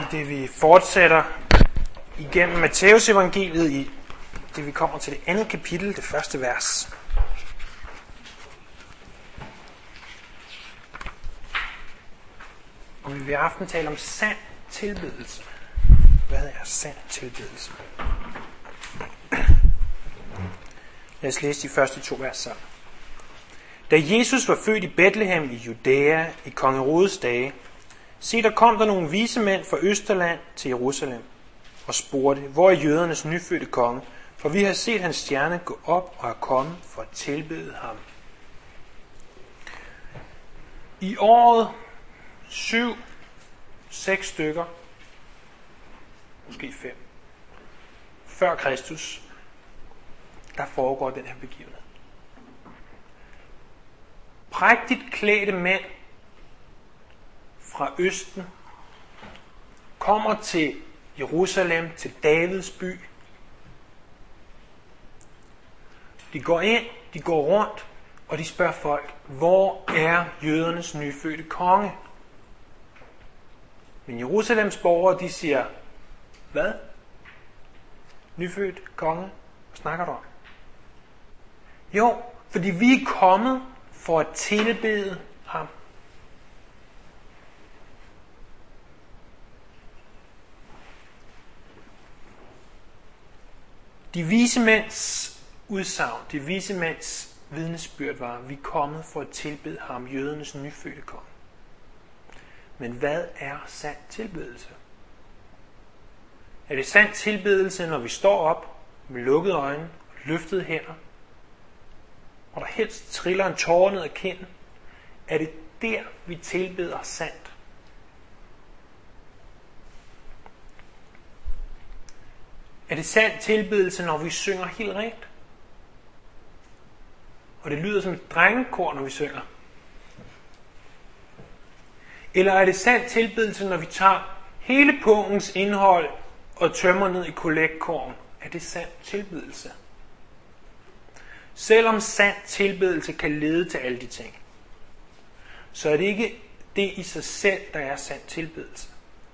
det vi fortsætter igennem Matthæus evangeliet i det vi kommer til det andet kapitel, det første vers. Og vi vil i aften tale om sand tilbedelse. Hvad er sand tilbedelse? Lad os læse de første 2 vers sammen. Da Jesus var født i Betlehem i Judæa i kong Herodes dage, se, der kom der nogle vise mænd fra Østerland til Jerusalem og spurgte, hvor er jødernes nyfødte konge? For vi har set hans stjerne gå op og er kommet for at tilbede ham. I året 6 stykker, måske 5, før Kristus, der foregår den her begivenhed. Prægtigt klædte mænd fra Østen kommer til Jerusalem, til Davids by. De går ind, de går rundt, og de spørger folk, hvor er jødernes nyfødte konge? Men Jerusalems borgere, de siger, hvad? Nyfødt konge? Hvad snakker du om? Jo, fordi vi er kommet for at tilbede ham. De vise mænds udsagn, de vise mænds vidnesbyrd var, vi er kommet for at tilbede ham, jødernes nyfødte konge. Men hvad er sand tilbedelse? Er det sand tilbedelse, når vi står op med lukkede øjne og løftede hænder, og der helst triller en tåre ned ad kinden? Er det der, vi tilbeder sandt? Er det sand tilbedelse, når vi synger helt rent? Og det lyder som et drengekor, når vi synger? Eller er det sand tilbedelse, når vi tager hele pungens indhold og tømmer ned i kollektkorgen? Er det sand tilbedelse? Selvom sand tilbedelse kan lede til alle de ting, så er det ikke det i sig selv, der er sand tilbedelse.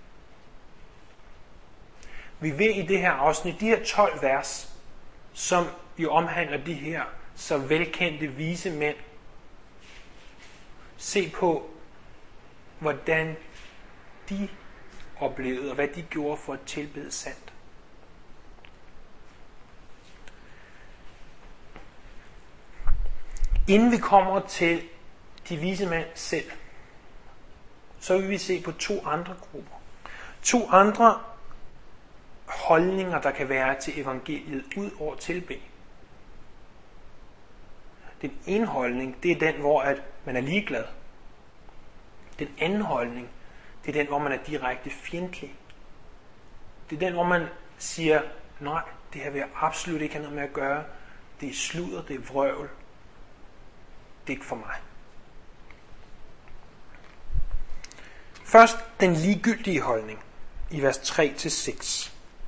Vi vil i det her afsnit, de her 12 vers, som jo omhandler de her så velkendte vise mænd, se på, hvordan de oplevede, og hvad de gjorde for at tilbede sandt. Inden vi kommer til de vise mænd selv, så vil vi se på 2 andre grupper. 2 andre holdninger, der kan være til evangeliet ud over tilbede. Den ene holdning, det er den, hvor at man er ligeglad. Den anden holdning, det er den, hvor man er direkte fjendtlig. Det er den, hvor man siger, nej, det her vil jeg absolut ikke have noget med at gøre. Det er sludder, det er vrøvl. Det er ikke for mig. Først den ligegyldige holdning i vers 3-6.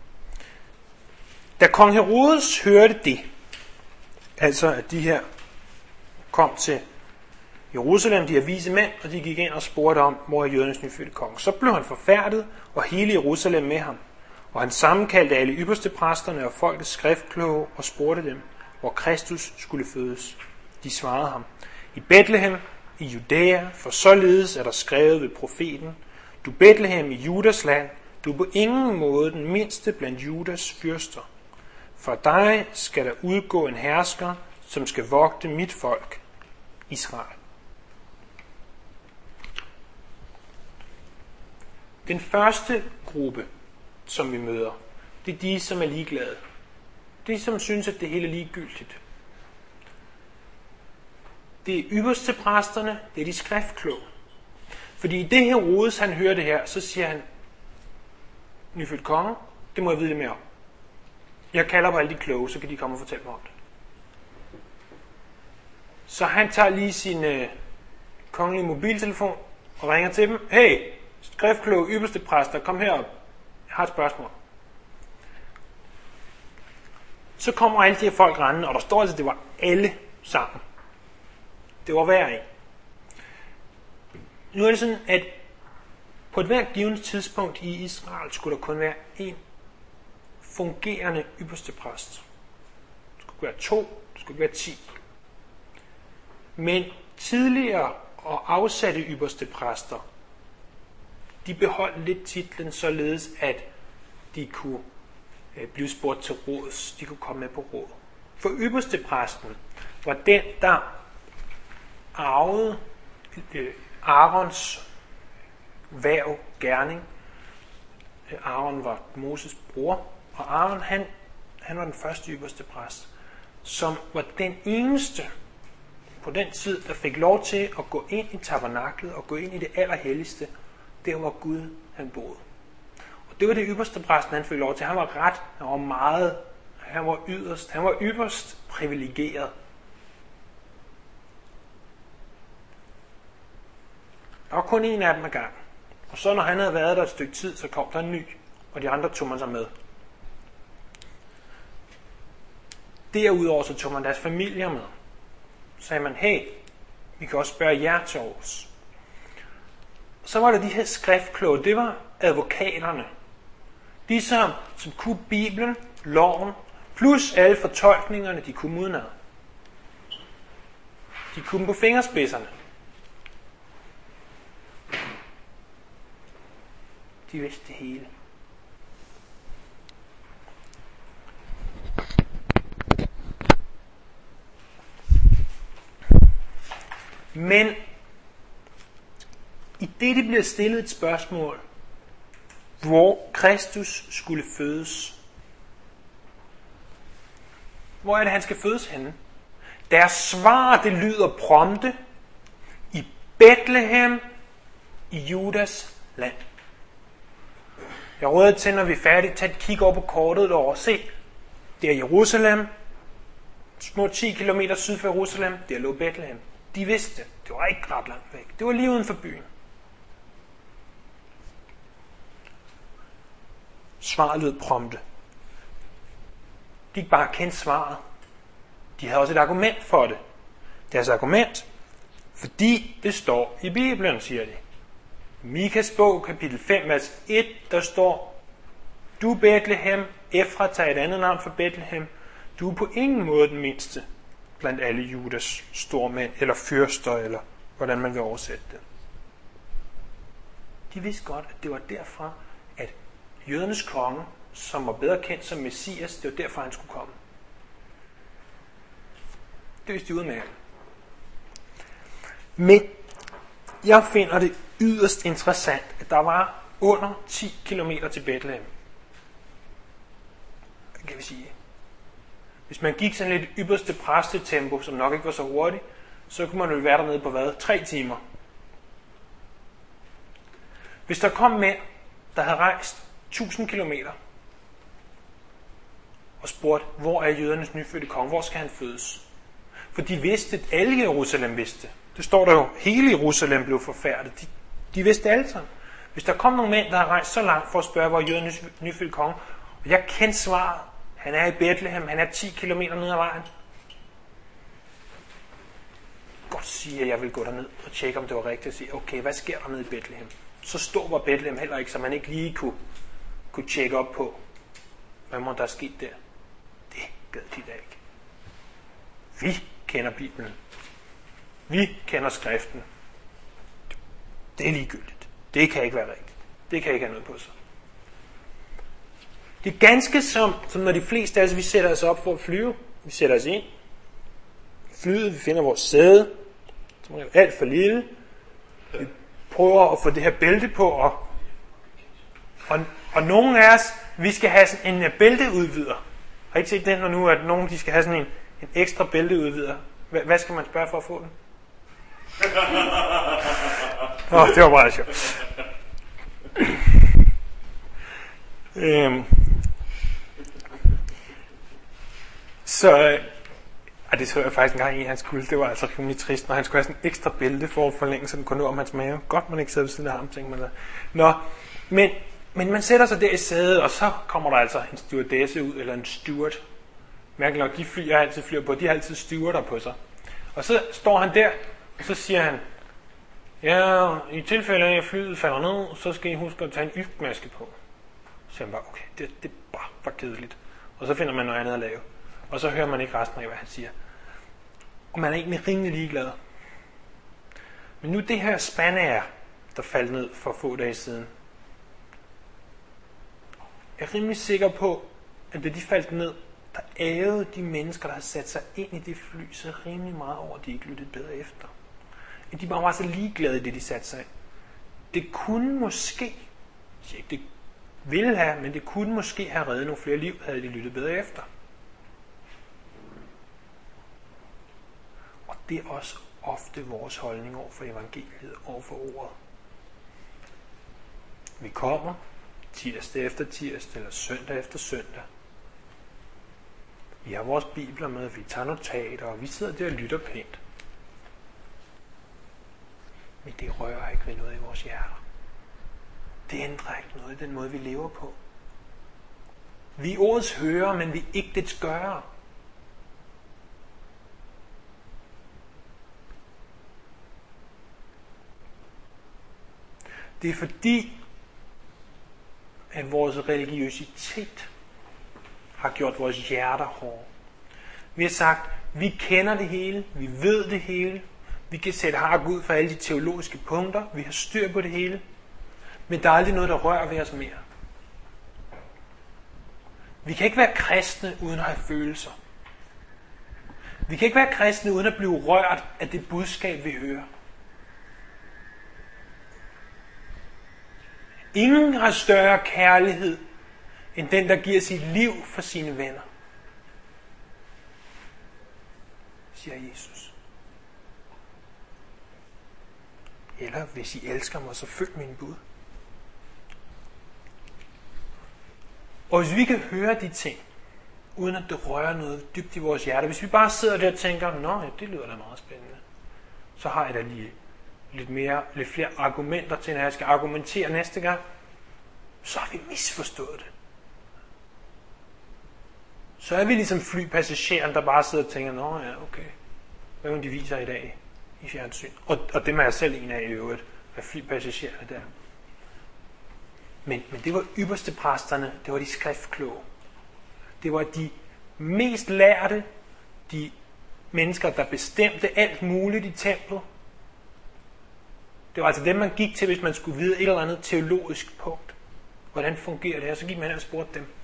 Da kong Herodes hørte det, altså at de her kom til Jerusalem, de her vise mænd, og de gik ind og spurgte om, hvor er jødernes nyfødte konge. Så blev han forfærdet, og hele Jerusalem med ham. Og han sammenkaldte alle ypperste præsterne og folkets skriftkloge og spurgte dem, hvor Kristus skulle fødes. De svarede ham, i Betlehem, i Judæa, for således er der skrevet ved profeten, du Betlehem i Judas land, du er på ingen måde den mindste blandt Judas fyrster. For dig skal der udgå en hersker, som skal vogte mit folk, Israel. Den første gruppe, som vi møder, det er de, som er ligeglade. De, som synes, at det hele er ligegyldigt. Det er ypperste præsterne, det er de skriftkloge. Fordi i det her Herodes, han hører det her, så siger han, nyfødt konge, det må jeg vide lidt mere om. Jeg kalder på alle de kloge, så kan de komme og fortælle mig om det. Så han tager lige sin kongelige mobiltelefon og ringer til dem. Hey, skriftkloge, ypperste præster, kom herop. Jeg har et spørgsmål. Så kommer alle de her folk rendende, og der står altså, at det var alle sammen. Det var hver en. Nu er det sådan, at På et hvert givet tidspunkt i Israel skulle der kun være en fungerende ypperste præst. Det skulle være 2, det skulle være 10. Men tidligere og afsatte ypperste præster, de beholdt lidt titlen således, at de kunne blive spurgt til råds. De kunne komme med på råd. For ypperste præsten var den, der arvede Aarons hverv, gerning. Aaron var Moses bror, og Aaron han var den første ypperste præst, som var den eneste på den tid, der fik lov til at gå ind i tabernaklet og gå ind i det allerhelligste, der hvor Gud han boede. Og det var det ypperste præsten, han fik lov til. Han var ret, han var meget, han var ypperst privilegeret. Der var kun en af dem ad gang. Og så når han havde været der et stykke tid, så kom der en ny, og de andre tog man sig med. Derudover så tog man deres familier med. Så sagde man, hey, vi kan også spørge jer til års. Så var der de her skriftkloge, det var advokaterne. De som kunne Bibelen, loven, plus alle fortolkningerne, de kunne udenad. De kunne på fingerspidserne. De vidste det hele. Men i det bliver stillet et spørgsmål, hvor Kristus skulle fødes. Hvor er det, han skal fødes henne? Deres svar, det lyder prompte, i Bethlehem, i Judas land. Jeg råder til, når vi er færdige, tage et kig over på kortet derovre og se. Det er Jerusalem, små 10 km syd for Jerusalem, der lå Bethlehem. De vidste det. Det var ikke ret langt væk. Det var lige uden for byen. Svaret lød prompte. De ikke bare kendte svaret. De havde også et argument for det. Deres argument, fordi det står i Bibelen, siger de. Mikas bog, kapitel 5, vers 1, der står, du Bethlehem, Efrata er et andet navn for Bethlehem, du er på ingen måde den mindste blandt alle Judas stormænd, eller fyrster, eller hvordan man vil oversætte det. De vidste godt, at det var derfra, at jødernes konge, som var bedre kendt som Messias, det var derfra, han skulle komme. Det vidste de udmærket. Men jeg finder det yderst interessant, at der var under 10 km til Bethlehem. Hvad kan vi sige? Hvis man gik sådan lidt ypperste præstetempo, som nok ikke var så hurtigt, så kunne man jo være dernede på hvad? 3 timer. Hvis der kom mænd, der havde rejst 1000 kilometer, og spurgt, hvor er jødernes nyfødte konge? Hvor skal han fødes? For de vidste, at alle i Jerusalem vidste. Det står der jo, hele Jerusalem blev forfærdet. De vidste alle sammen. Hvis der kom nogle mænd, der havde rejst så langt for at spørge, hvor er jødernes nyfødte konge, og jeg kendte svaret, han er i Bethlehem, han er 10 kilometer ned ad vejen. Godt sige, at jeg vil gå derned og tjekke, om det var rigtigt, og sige, okay, hvad sker der nede i Bethlehem? Så stor var Bethlehem heller ikke, så man ikke lige kunne tjekke op på, hvad må der er sket der. Det gad de da ikke. Vi kender Bibelen. Vi kender skriften. Det er ligegyldigt. Det kan ikke være rigtigt. Det kan ikke have noget på sig. Det er ganske som når de fleste af os, vi sætter os op for at flyve. Vi sætter os ind. Flyet, vi finder vores sæde, som er alt for lille. Vi prøver at få det her bælte på, og nogle af os, vi skal have sådan en bælteudvider. Har I ikke set den, når nu at nogen de skal have sådan en ekstra bælteudvider? Hvad skal man spørge for at få den? Det var meget sjovt. Det tror jeg faktisk engang i, han skulle. Det var altså rimelig trist, når han skulle have sådan en ekstra bælte for at forlænge, så den kunne nå om hans mave. Godt, man ikke sidder ved siden af ham, tænker man da. Nå, men man sætter sig der i sædet, og så kommer der altså en stewardesse ud, eller en steward. Mærkeligt nok, de fly, jeg altid flyver på, de har altid stewarder på sig. Og så står han der, og så siger han, Ja, i tilfælde af, at flyet falder ned, så skal I huske at tage en iltmaske på. Så jeg bare, okay, det er bare for kedeligt. Og så finder man noget andet at lave. Og så hører man ikke resten af, hvad han siger. Og man er egentlig rimelig ligeglad. Men nu det her Spanair, der faldt ned for få dage siden. Jeg er rimelig sikker på, at da de faldt ned, der ærede de mennesker, der havde sat sig ind i det fly, så rimelig meget over, at de ikke lyttede bedre efter. At de bare var så ligeglade i det, de satte sig ind. Det kunne måske, det ville have, men det kunne måske have reddet nogle flere liv, havde de lyttet bedre efter. Og det er også ofte vores holdning over for evangeliet, over for ordet. Vi kommer tirsdag efter tirsdag, eller søndag efter søndag. Vi har vores bibler med, vi tager notater, og vi sidder der og lytter pænt. Men det rører ikke ved noget i vores hjerter. Det ændrer ikke noget i den måde, vi lever på. Vi er ordets hører, men vi er ikke dets gørere. Det er fordi, at vores religiøsitet har gjort vores hjerter hårde. Vi har sagt, vi kender det hele, vi ved det hele, vi kan sætte hak ud for alle de teologiske punkter, vi har styr på det hele, men der er aldrig noget, der rører ved os mere. Vi kan ikke være kristne uden at have følelser. Vi kan ikke være kristne uden at blive rørt af det budskab, vi hører. Ingen har større kærlighed, end den, der giver sit liv for sine venner, siger Jesus. Eller hvis I elsker mig, så følg min bud. Og hvis vi kan høre de ting, uden at det rører noget dybt i vores hjerte, hvis vi bare sidder der og tænker, nå ja, det lyder da meget spændende, så har jeg da lige lidt flere argumenter til, når jeg skal argumentere næste gang, så har vi misforstået det. Så er vi ligesom flypassageren, der bare sidder og tænker, nå ja, okay, hvad vil de viser i dag i fjernsyn? Og dem er jeg selv en af i øvrigt, af flypassagererne der. Men det var ypperste præsterne, det var de skriftkloge. Det var de mest lærte, de mennesker, der bestemte alt muligt i templet. Det var altså dem, man gik til, hvis man skulle vide et eller andet teologisk punkt. Hvordan fungerer det her? Så gik man hen og spurgte dem.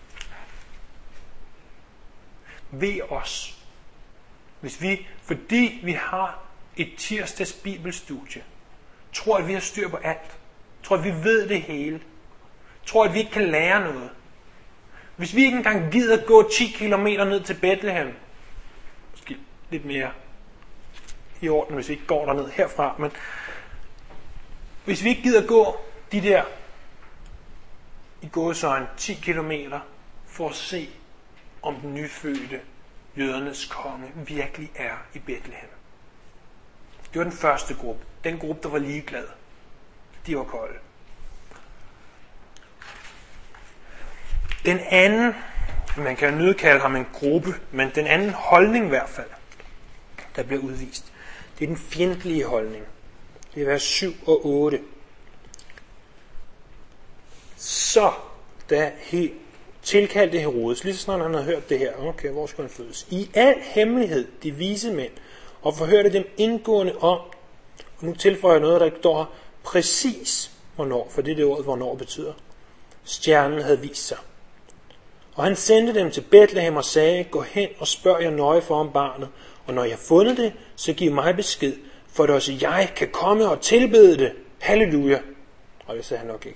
Ved os. Hvis vi, fordi vi har et tirsdags bibelstudie, tror, at vi har styr på alt, tror, at vi ved det hele, tror, at vi ikke kan lære noget. Hvis vi ikke engang gider gå 10 km ned til Bethlehem, måske lidt mere i orden, hvis vi ikke går derned herfra, men hvis vi ikke gider gå de der i gåseøjne 10 kilometer for at se, om den nyfødte jødernes konge virkelig er i Bethlehem. Det var den første gruppe. Den gruppe, der var ligeglad. De var kolde. Den anden, man kan jo nødkalde ham en gruppe, men den anden holdning i hvert fald, der bliver udvist, det er den fjendtlige holdning. Det er vers 7 og 8. Så da tilkaldte Herodes, lige så snart han havde hørt det her, okay, hvor skulle han fødes? I al hemmelighed, de vise mænd, og forhørte dem indgående om, og nu tilføjer jeg noget, der står præcis hvornår, for det er det ord, hvornår betyder. Stjernen havde vist sig. Og han sendte dem til Bethlehem og sagde, gå hen og spørg jer nøje for om barnet, og når jeg har fundet det, så giv mig besked, for at også jeg kan komme og tilbede det. Halleluja. Og det sagde han nok ikke.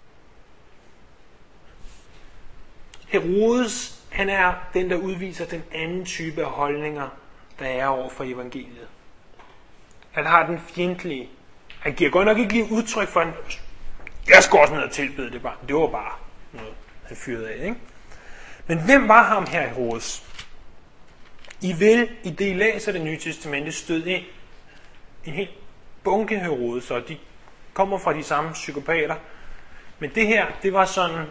Herodes, han er den, der udviser den anden type af holdninger, der er over for evangeliet. Han har den fjendtlige. Han giver godt nok ikke lige udtryk for, en jeg skal også ned og tilbede det barn. Det var bare noget, han fyrede af, ikke? Men hvem var ham her, Herodes? I vil, i det I læser det nye testamente, stød ind en helt bunke Herodes, og de kommer fra de samme psykopater. Men det her, det var sådan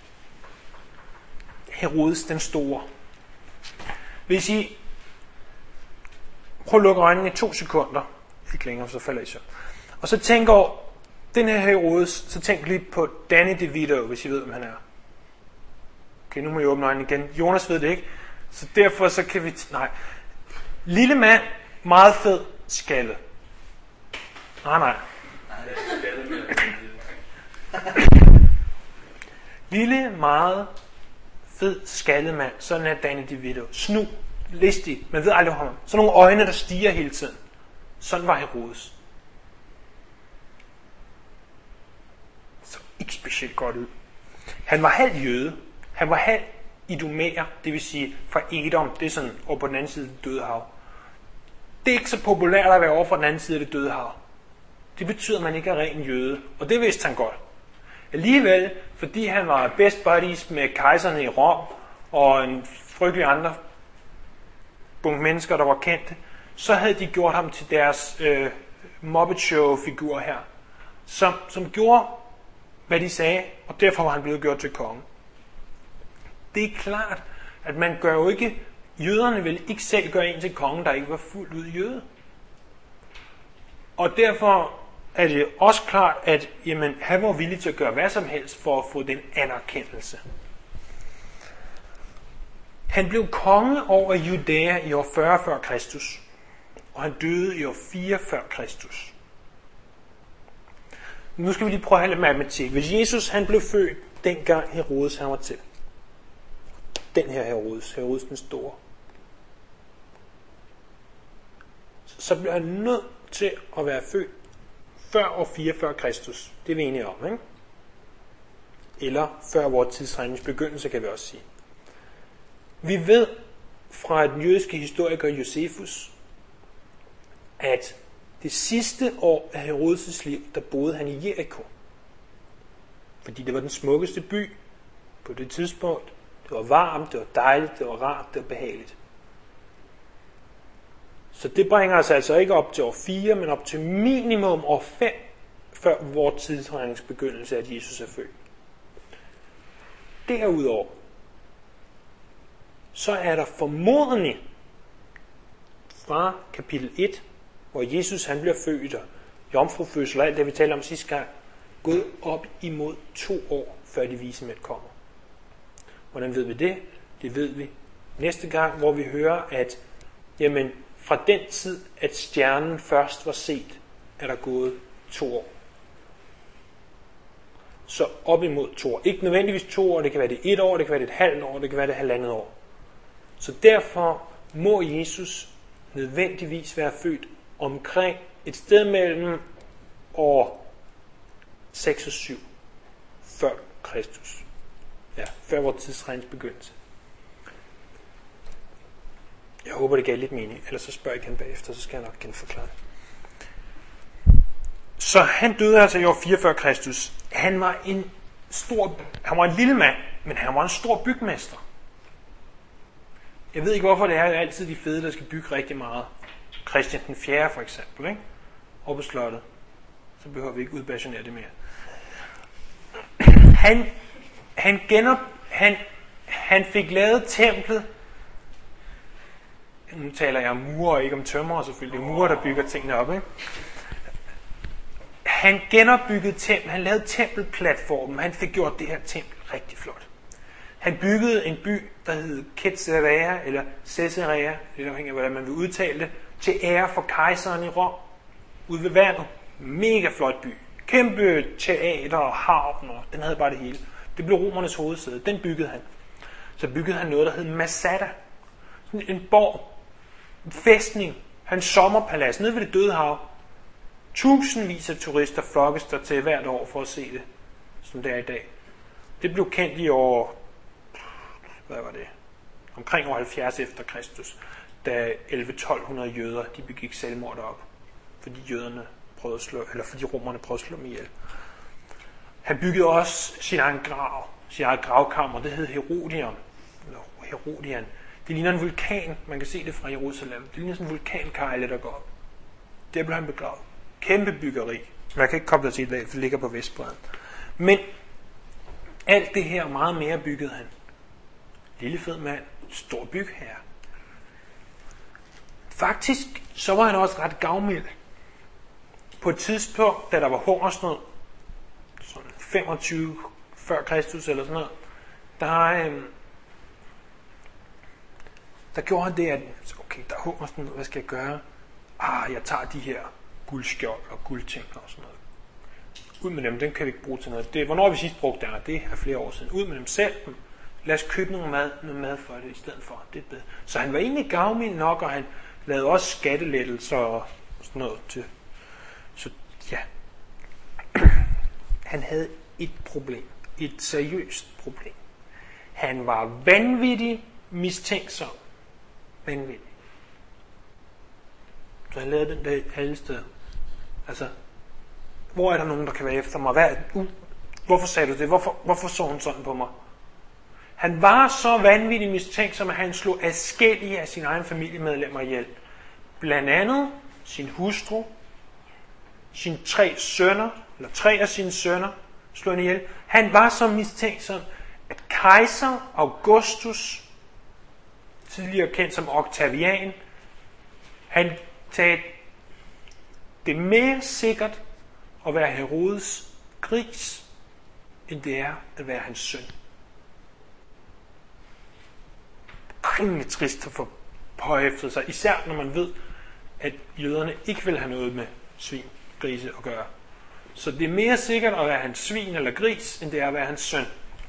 Herodes den store. Hvis I prøv at lukke øjnene i 2 sekunder, ikke længere, så falder I så. Og så tænker den her Herodes, så tænk lige på Danny DeVito, hvis I ved, hvem han er. Okay, nu må jeg åbne øjnene igen. Jonas ved det ikke. Så derfor så kan vi... Nej. Lille mand, meget fed, skaldet. Nej. Lille, meget fed, skaldet mand. Sådan er Danny DeVito. Snu, listig. Man ved aldrig om ham. Så nogle øjne, der stiger hele tiden. Sådan var Herodes. Så ikke specielt godt ud. Han var halv jøde. Han var halv idumeer, det vil sige fra Edom. Det er sådan over på den anden side af det døde hav. Det er ikke så populært at være over på den anden side af det døde hav. Det betyder, at man ikke er ren jøde. Og det vidste han godt. Alligevel, fordi han var best buddies med kejserne i Rom, og en frygtelig andre bunke mennesker, der var kendte, så havde de gjort ham til deres Muppet Show-figur her, som gjorde, hvad de sagde, og derfor var han blevet gjort til konge. Det er klart, at man gør jo ikke, jøderne vil ikke selv gøre en til konge, der ikke var fuldt ud jøde. Og derfor er det også klart, at jamen, han var villig til at gøre hvad som helst for at få den anerkendelse. Han blev konge over Judæa i år 40 før Kristus, og han døde i år 4 før Kristus. Nu skal vi lige prøve at have lidt matematik. Hvis Jesus han blev født dengang Herodes han var til, den her Herodes den store, så bliver han nødt til at være født før år 4 før Kristus. Det er vi enige om, ikke? Eller før vores tidsregnings begyndelse, kan vi også sige. Vi ved fra den jødiske historiker Josefus, at det sidste år af Herodes' liv, der boede han i Jericho. Fordi det var den smukkeste by på det tidspunkt. Det var varmt, det var dejligt, det var rart, det var behageligt. Så det bringer os altså ikke op til år 4, men op til minimum år 5, før vores tidsregnings begyndelse, at Jesus er født. Derudover, så er der formodentlig fra kapitel 1, hvor Jesus han bliver født, og jomfrufødsel og alt det, vi talte om sidste gang, gået op imod 2 år, før de vise mænd kommer. Hvordan ved vi det? Det ved vi næste gang, hvor vi hører, at jamen, fra den tid, at stjernen først var set, er der gået 2 år. Så op imod 2 år. Ikke nødvendigvis 2 år, det kan være det 1 år, det kan være det et halvt år, det kan være det 1,5 år. Så derfor må Jesus nødvendigvis være født omkring et sted mellem år 6 og 7 før Kristus. Ja, før vores tidsregnings begyndelse. Jeg håber, det gav lidt mening, ellers så spørger jeg igen bagefter, så skal jeg nok genforklare det. Så han døde altså i år 4 før Kristus. Han var en lille mand, men han var en stor bygmester. Jeg ved ikke, hvorfor det er altid de fede, der skal bygge rigtig meget. Christian den 4. for eksempel, ikke? Oppe på slottet. Så behøver vi ikke udpassionere det mere. Han fik lavet templet. Nu taler jeg om murer og ikke om tømrer, selvfølgelig. Det er murer, der bygger tingene op, ikke? Han genopbyggede templet. Han lavede tempelplatformen. Han fik gjort det her tempel rigtig flot. Han byggede en by, der hed Caesarea, eller Caesarea, det afhængig af, hvordan man vil udtale det, til ære for kejseren i Rom, ude ved vandet. Mega flot by. Kæmpe teater og havn, og den havde bare det hele. Det blev romernes hovedsæde. Den byggede han. Så byggede han noget, der hed Masada. En borg, en fæstning, hans sommerpalads nede ved det døde hav. Tusindvis af turister flokkes der til hvert år for at se det, som det er i dag. Det blev kendt i år, omkring år 70 efter Kristus, da 1100-1200 jøder, de begik selvmord op, fordi fordi romerne prøvede at slå dem ihjel. Han byggede også sin eget gravkammer, det hed Herodian. Det ligner en vulkan, man kan se det fra Jerusalem. Det ligner sådan en vulkankejle, der går op. Der blev han begravet. Kæmpe byggeri. Jeg kan ikke koble dig til i dag, for det ligger på Vestbredden. Men alt det her meget mere byggede han. Lille fed mand, stor bygherre. Faktisk så var han også ret gavmild. på et tidspunkt, da der var hungersnød, sådan 25 før Kristus eller sådan noget, der gjorde han det, at okay, der er hungersnød, hvad skal jeg gøre? Jeg tager de her guldskjold og guldting og sådan noget. Ud med dem, den kan vi ikke bruge til noget. Hvornår har vi sidst brugt dem? Det er flere år siden. Ud med dem selv. Lad os købe noget mad for det i stedet for. Det er bedre. Så han var egentlig gavmild nok, og han lavede også skattelettelser og sådan noget til. Så ja, han havde et problem. Et seriøst problem. Han var vanvittig mistænksom. Vanvittig. Så han lavede den der alle steder. Altså, hvor er der nogen, der kan være efter mig? Hvorfor sagde du det? Hvorfor så hun sådan på mig? Han var så vanvittig mistænksom, at han slog adskillige af sine egne familiemedlemmer ihjel. Blandt andet sin hustru, sine 3 af sine sønner slog han ihjel. Han var så mistænksom, at kejser Augustus, tidligere kendt som Octavian, han sagde, det er mere sikkert at være Herodes gris, end det er at være hans søn. Rimelig trist at få påhæftet sig, især når man ved, at jøderne ikke vil have noget med svin, grise at gøre. Så det er mere sikkert at være hans svin eller gris, end det er at være hans søn.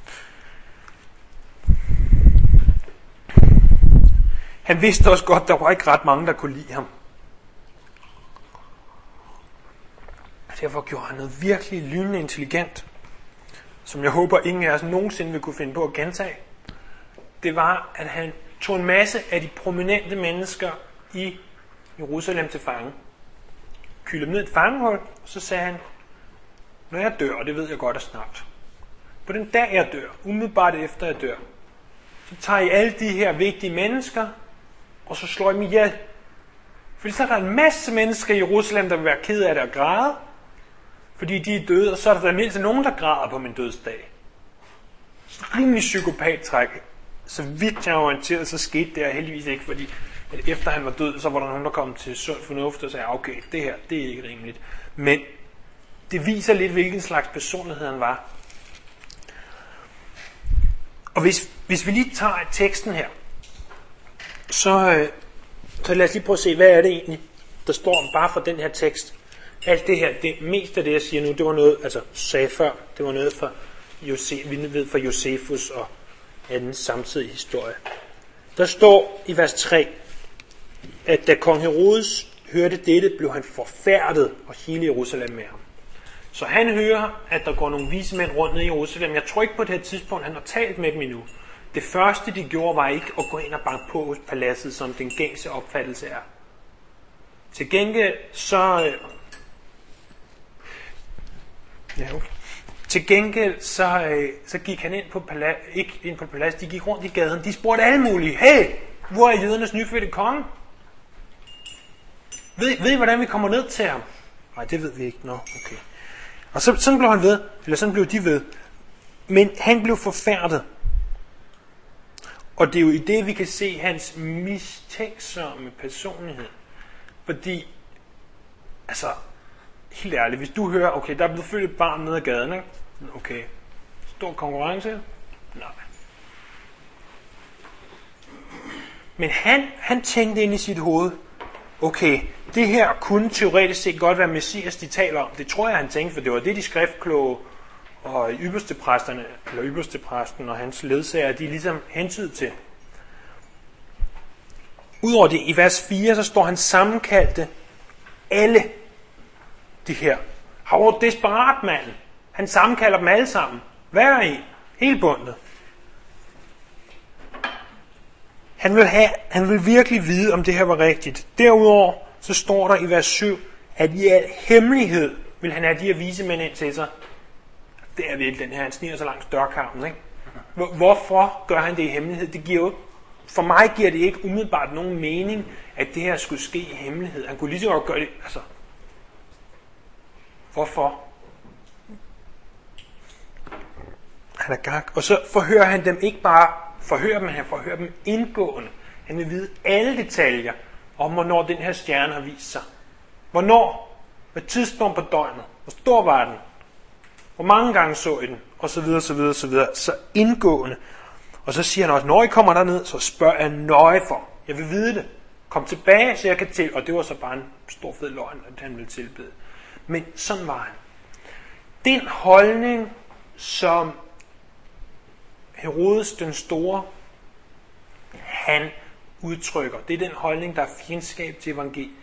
Han vidste også godt, at der var ikke ret mange, der kunne lide ham. Derfor gjorde han noget virkelig lynende intelligent, som jeg håber ingen af os nogensinde vil kunne finde på at gentage. Det var, at han tog en masse af de prominente mennesker i Jerusalem til fange. Kyldte dem ned i et fangehul, og så sagde han, når jeg dør, og det ved jeg godt er snart, på den dag jeg dør, umiddelbart efter jeg dør, så tager I alle de her vigtige mennesker, og så slår I dem ihjel. Fordi så er der en masse mennesker i Jerusalem, der vil være ked af det og græde, fordi de er døde, og så er der mindst nogen, der græder på min dødsdag. Så rimelig psykopattræk. Så vidt jeg er orienteret, så skete det heldigvis ikke, fordi at efter han var død, så var der nogen, der kom til sund fornuft og sagde, okay, det her, det er ikke rimeligt. Men det viser lidt, hvilken slags personlighed han var. Og hvis vi lige tager teksten her, så lad os lige prøve at se, hvad er det egentlig, der står bare for den her tekst. Alt det her, det meste af det, jeg siger nu, det var noget, altså sagde før, det var noget fra vi ved fra Josefus og anden samtidig historie. Der står i vers 3, at da kong Herodes hørte dette, blev han forfærdet, og hele Jerusalem med ham. Så han hører, at der går nogle vise mænd rundt ned i Jerusalem. Jeg tror ikke på det her tidspunkt, han har talt med dem endnu. Det første, de gjorde, var ikke at gå ind og banke på hos paladset, som den gængse opfattelse er. Til gengæld så... så gik han ind på ikke ind på paladset, de gik rundt i gaden. De spurgte alle mulige, hey, hvor er jødernes nyfødte konge? Ved I, hvordan vi kommer ned til ham? Nej, det ved vi ikke. Nå, okay. Og sådan blev han ved, eller sådan blev de ved. Men han blev forfærdet. Og det er jo i det, vi kan se hans mistænksomme personlighed. Fordi, altså, helt ærligt, hvis du hører, okay, der er blevet født et barn nede ad gaden, ikke? Okay, stor konkurrence? Nej. Men han tænkte ind i sit hoved, okay, det her kunne teoretisk set godt være Messias, de taler om. Det tror jeg, han tænkte, for det var det, de skriftkloge og ypperstepræsten og hans ledsager, de ligesom hentydede til. Udover det, i vers 4, så står han sammenkaldte alle de her. Han var desperat manden. Han sammenkalder dem alle sammen. Hver en. Helt bundet. Han vil virkelig vide, om det her var rigtigt. Derudover, så står der i vers 7, at i al hemmelighed vil han have de her vise mænd ind til sig. Det er virkelig den her, han sniger så langt dørkarmen, ikke? Hvorfor gør han det i hemmelighed? Det giver jo, for mig giver det ikke umiddelbart nogen mening, at det her skulle ske i hemmelighed. Han kunne lige så godt gøre det, altså. Hvorfor? Han er gak. Og så forhører han dem ikke bare, men han forhører dem indgående. Han vil vide alle detaljer om, hvornår den her stjerne har vist sig. Hvornår? Hvad tidspunkt på døgnet? Hvor stor var den? Hvor mange gange så I den? Og så videre, så videre, så videre. Så indgående. Og så siger han også, når I kommer derned, så spørger jeg nøje for. Jeg vil vide det. Kom tilbage, så jeg kan til. Og det var så bare en stor fed løgn, at han ville tilbede. Men sådan var han. Den holdning, som Herodes den Store, han udtrykker, det er den holdning, der er fjendskab til evangeliet.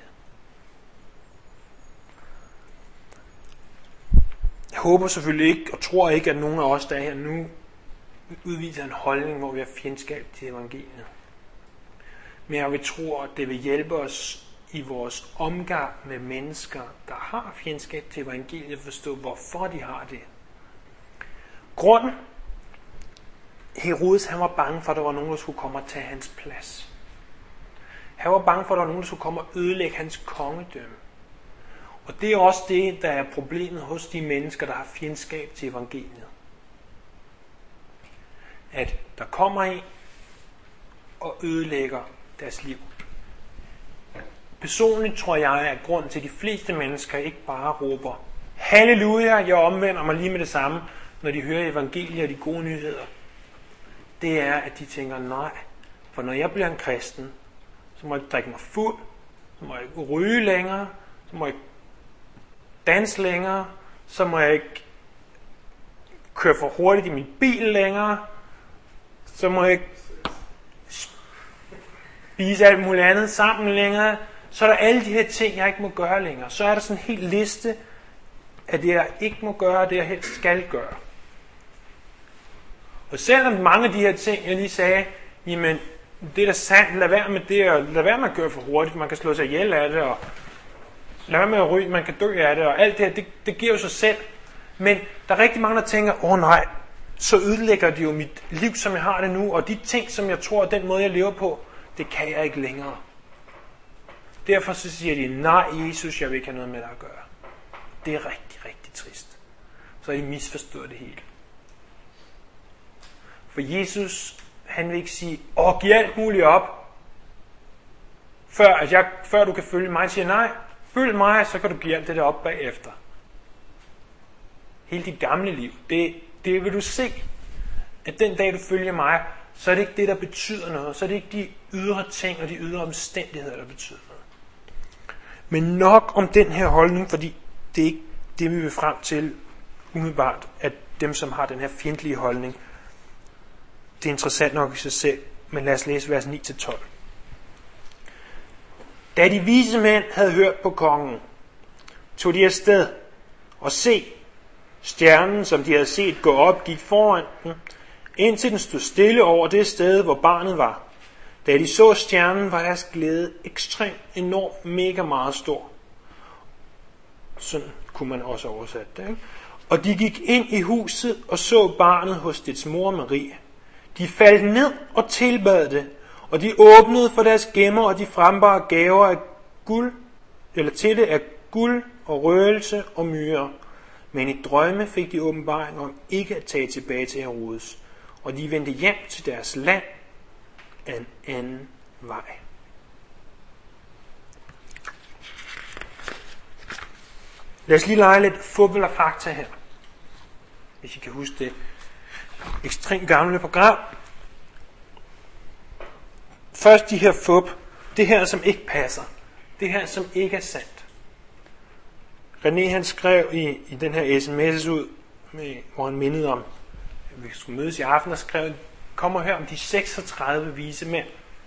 Jeg håber selvfølgelig ikke, og tror ikke, at nogen af os, der er her nu, udviser en holdning, hvor vi har fjendskab til evangeliet. Men jeg vil tro, at det vil hjælpe os i vores omgang med mennesker, der har fjendskab til evangeliet, at forstå, hvorfor de har det. Grunden, Herodes, han var bange for, at der var nogen, der skulle komme og tage hans plads. Han var bange for, at der var nogen, der skulle komme og ødelægge hans kongedømme. Og det er også det, der er problemet hos de mennesker, der har fjendskab til evangeliet. At der kommer en og ødelægger deres liv. Personligt tror jeg, at grunden til, at de fleste mennesker ikke bare råber halleluja, jeg omvender mig lige med det samme, når de hører evangeliet og de gode nyheder, det er, at de tænker, nej, for når jeg bliver en kristen, så må jeg ikke drikke mig fuld, så må jeg ikke ryge længere, så må jeg ikke danse længere, så må jeg ikke køre for hurtigt i min bil længere, så må jeg ikke spise alt muligt andet sammen længere. Så er der alle de her ting, jeg ikke må gøre længere. Så er der sådan en hel liste af det, jeg ikke må gøre, og det, jeg helst skal gøre. Og selvom mange af de her ting, jeg lige sagde, jamen, det er da sandt, lad være med det, og lad være med at køre for hurtigt, man kan slå sig ihjel af det, og lad være med at ryge, man kan dø af det, og alt det her, det giver jo sig selv. Men der er rigtig mange, der tænker, nej, så ødelægger det jo mit liv, som jeg har det nu, og de ting, som jeg tror, den måde, jeg lever på, det kan jeg ikke længere. Derfor så siger de, nej Jesus, jeg vil ikke have noget med dig at gøre. Det er rigtig, rigtig trist. Så har de misforstået det hele. For Jesus, han vil ikke sige, giv alt muligt op, før du kan følge mig. Han siger, nej, følg mig, så kan du give alt det der op bagefter. Hele dit gamle liv, det vil du se, at den dag du følger mig, så er det ikke det, der betyder noget. Så er det ikke de ydre ting og de ydre omstændigheder, der betyder noget. Men nok om den her holdning, fordi det er ikke det, vi vil frem til umiddelbart, at dem, som har den her fjendtlige holdning, det er interessant nok i sig selv, men lad os læse vers 9-12. Da de vise mænd havde hørt på kongen, tog de afsted, og se, stjernen, som de havde set gå op, gik foran den, indtil den stod stille over det sted, hvor barnet var. Da de så stjernen, var deres glæde ekstremt, enorm, mega meget stor. Sådan kunne man også oversætte det. Ikke? Og de gik ind i huset og så barnet hos dets mor Marie. De faldt ned og tilbad det, og de åbnede for deres gemmer, og de frembar gaver af guld, eller til det af guld og røgelse og myrer. Men i drømme fik de åbenbaring om ikke at tage tilbage til Herodes, og de vendte hjem til deres land af en anden vej. Lad os lige lege lidt fodbold og fakta her, hvis I kan huske det ekstremt gamle program. Først de her fup, det her som ikke passer, det her som ikke er sandt. René han skrev i den her sms ud, hvor han mindede om, at vi skulle mødes i aften, og skrev, kom og hør om de 36 vise mænd.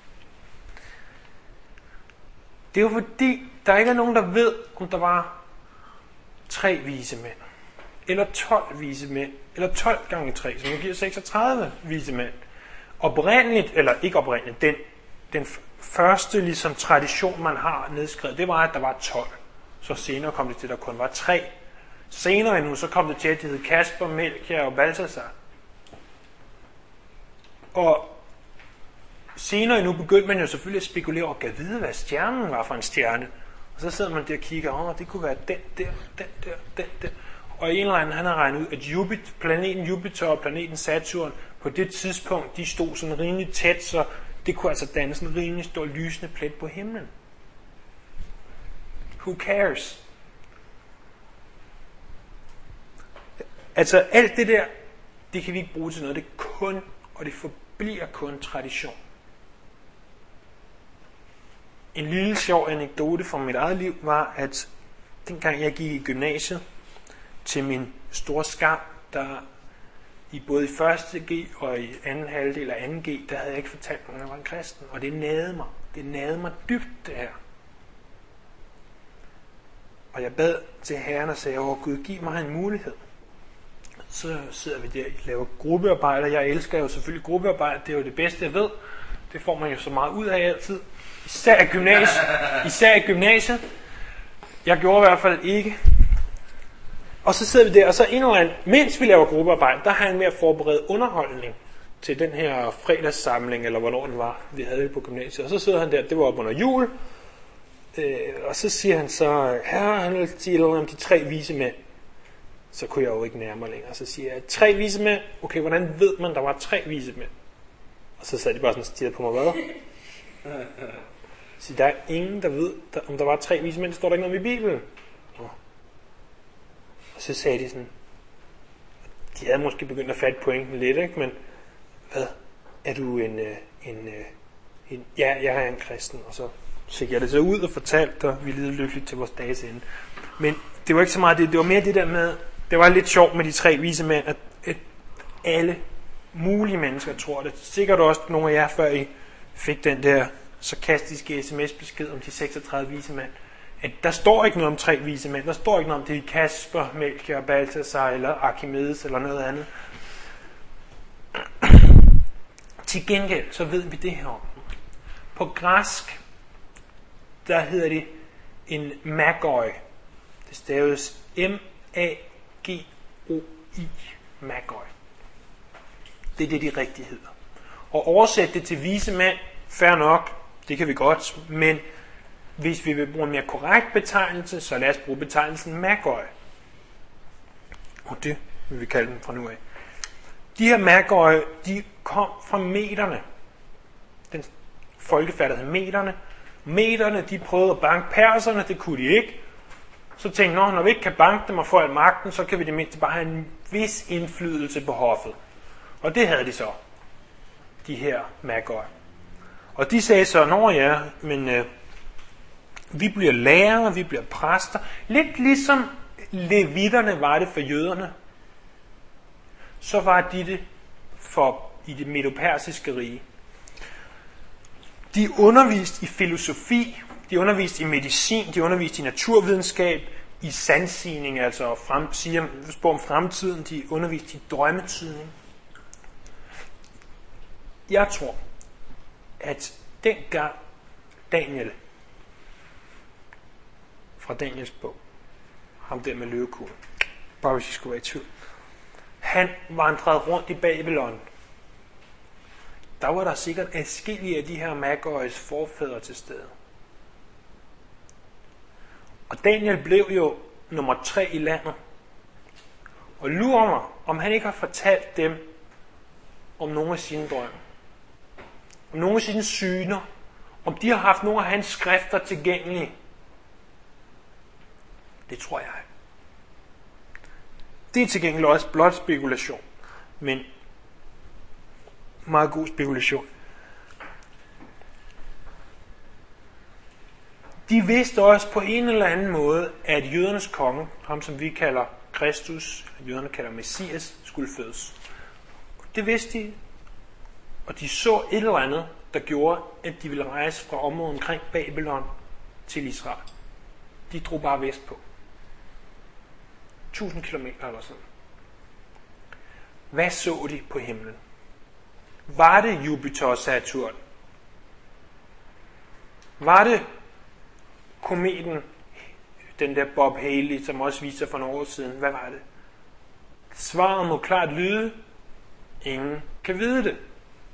Det er jo fordi, der ikke er nogen, der ved, om der var 3 vise mænd, eller 12 vise mænd, eller 12 gange 3, som giver 36 vise mænd. Oprindeligt, eller ikke oprindeligt, den første ligesom, tradition, man har nedskrevet, det var, at der var 12. Så senere kom det til, at der kun var 3. Senere endnu, så kom det til, at det hed Kasper, Melchior og Balthasar. Og senere endnu begyndte man jo selvfølgelig at spekulere og kan vide, hvad stjernen var for en stjerne. Og så sidder man der og kigger, det kunne være den der. Og en eller anden, han har regnet ud, at planeten Jupiter og planeten Saturn, på det tidspunkt, de stod sådan rimelig tæt, så det kunne altså danne sådan en rimelig stor lysende plet på himlen. Who cares? Altså alt det der, det kan vi ikke bruge til noget. Det er kun, og det forbliver kun tradition. En lille sjov anekdote fra mit eget liv var, at dengang jeg gik i gymnasiet, til min store skam, der i både i 1. G og i anden halvdel af 2. G, der havde jeg ikke fortalt mig, at jeg var en kristen. Og det nagede mig. Det nagede mig dybt, det her. Og jeg bad til Herren og sagde, Gud, giv mig en mulighed. Så sidder vi der og laver gruppearbejde. Jeg elsker jo selvfølgelig gruppearbejde. Det er jo det bedste, jeg ved. Det får man jo så meget ud af altid. Især i gymnasiet. Jeg gjorde i hvert fald ikke. Og så sidder vi der, og så endnu en, mens vi laver gruppearbejde, der har han med at forberede underholdning til den her fredagssamling, eller hvornår den var, vi havde det på gymnasiet. Og så sidder han der, det var op under jul, og så siger han så, han vil sige noget om de 3 vise mænd. Så kunne jeg jo ikke nærmere længere. Så siger jeg, 3 vise mænd? Okay, hvordan ved man, der var 3 vise mænd? Og så sad de bare sådan stirret på mig, hvad? Så der er ingen, der ved, om der var 3 vise mænd. Det står der ikke noget i Bibelen. Og så sagde de sådan, de havde måske begyndt at fatte pointen lidt, ikke? Men hvad? Er du ja, jeg er en kristen. Og så fik jeg det så ud og fortalte, og vi levede lykkeligt til vores dages ende. Men det var ikke så meget det. Det var mere det der med, det var lidt sjovt med de 3 vise mænd, at alle mulige mennesker tror det. Sikkert også nogle af jer, før I fik den der sarkastiske sms-besked om de 36 vise mænd. At der står ikke noget om 3 vise mænd. Der står ikke noget om det er Kasper, Melchior, Balthasar eller Archimedes eller noget andet. Til gengæld så ved vi det her om. På græsk, der hedder det en magoi. Det staves M-A-G-O-I. Magoi. Det er det, de rigtige hedder. Og oversætte det til vise mænd, fair nok, det kan vi godt, men hvis vi vil bruge en mere korrekt betegnelse, så lad os bruge betegnelsen magoi. Og det vil vi kalde den fra nu af. De her magoi, de kom fra meterne. Den folkefærd, der hed meterne. Meterne, de prøvede at banke perserne, det kunne de ikke. Så tænkte de, når vi ikke kan banke dem og få al magten, så kan vi det mindste bare have en vis indflydelse på hoffet. Og det havde de så, de her magoi. Og de sagde så, men vi bliver lærere, vi bliver præster. Lidt ligesom levitterne var det for jøderne, så var de det i det medopersiske rige. De underviste i filosofi, de underviste i medicin, de underviste i naturvidenskab, i sandsigning, altså spå om fremtiden, de underviste i drømmetydning. Jeg tror, at dengang Daniel, fra Daniels bog, ham der med løvekuglen, bare hvis I skulle være i tvivl, han vandrede rundt i Babylon. Der var der sikkert adskillige af de her magøjes forfædre til stede. Og Daniel blev jo nummer 3 i landet. Og lurer mig, om han ikke har fortalt dem om nogle af sine drømme. Om nogle af sine syner. Om de har haft nogle af hans skrifter tilgængelige. Det tror jeg. Det er til gengæld også blot spekulation. Men meget god spekulation. De vidste også på en eller anden måde, at jødernes konge, ham som vi kalder Kristus, jøderne kalder Messias, skulle fødes. Det vidste de, og de så et eller andet, der gjorde, at de ville rejse fra området omkring Babylon til Israel. De drog bare vestpå. 1000 kilometer eller sådan. Hvad så de på himlen? Var det Jupiter og Saturn? Var det kometen, den der Bob Halley, som også viste sig for nogle år siden? Hvad var det? Svaret må klart lyde. Ingen kan vide det.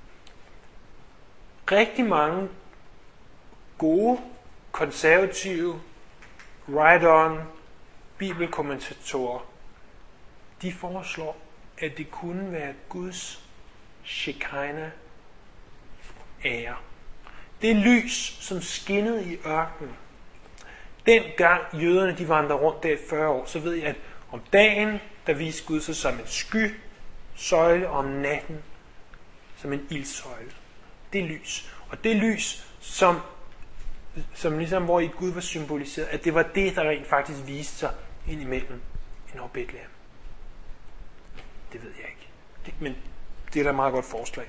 Rigtig mange gode, konservative, right-on, bibelkommentatorer, de foreslår, at det kunne være Guds Shekinah ære. Det lys, som skinnede i ørkenen. Dengang jøderne de vandrede rundt der i 40 år, så ved jeg, at om dagen, der viste Gud sig som en sky, søjle, og om natten som en ildsøjle. Det lys. Og det lys, som ligesom hvor i Gud var symboliseret, at det var det, der rent faktisk viste sig ind imellem en over Bethlehem. Det ved jeg ikke. Men det er da et meget godt forslag.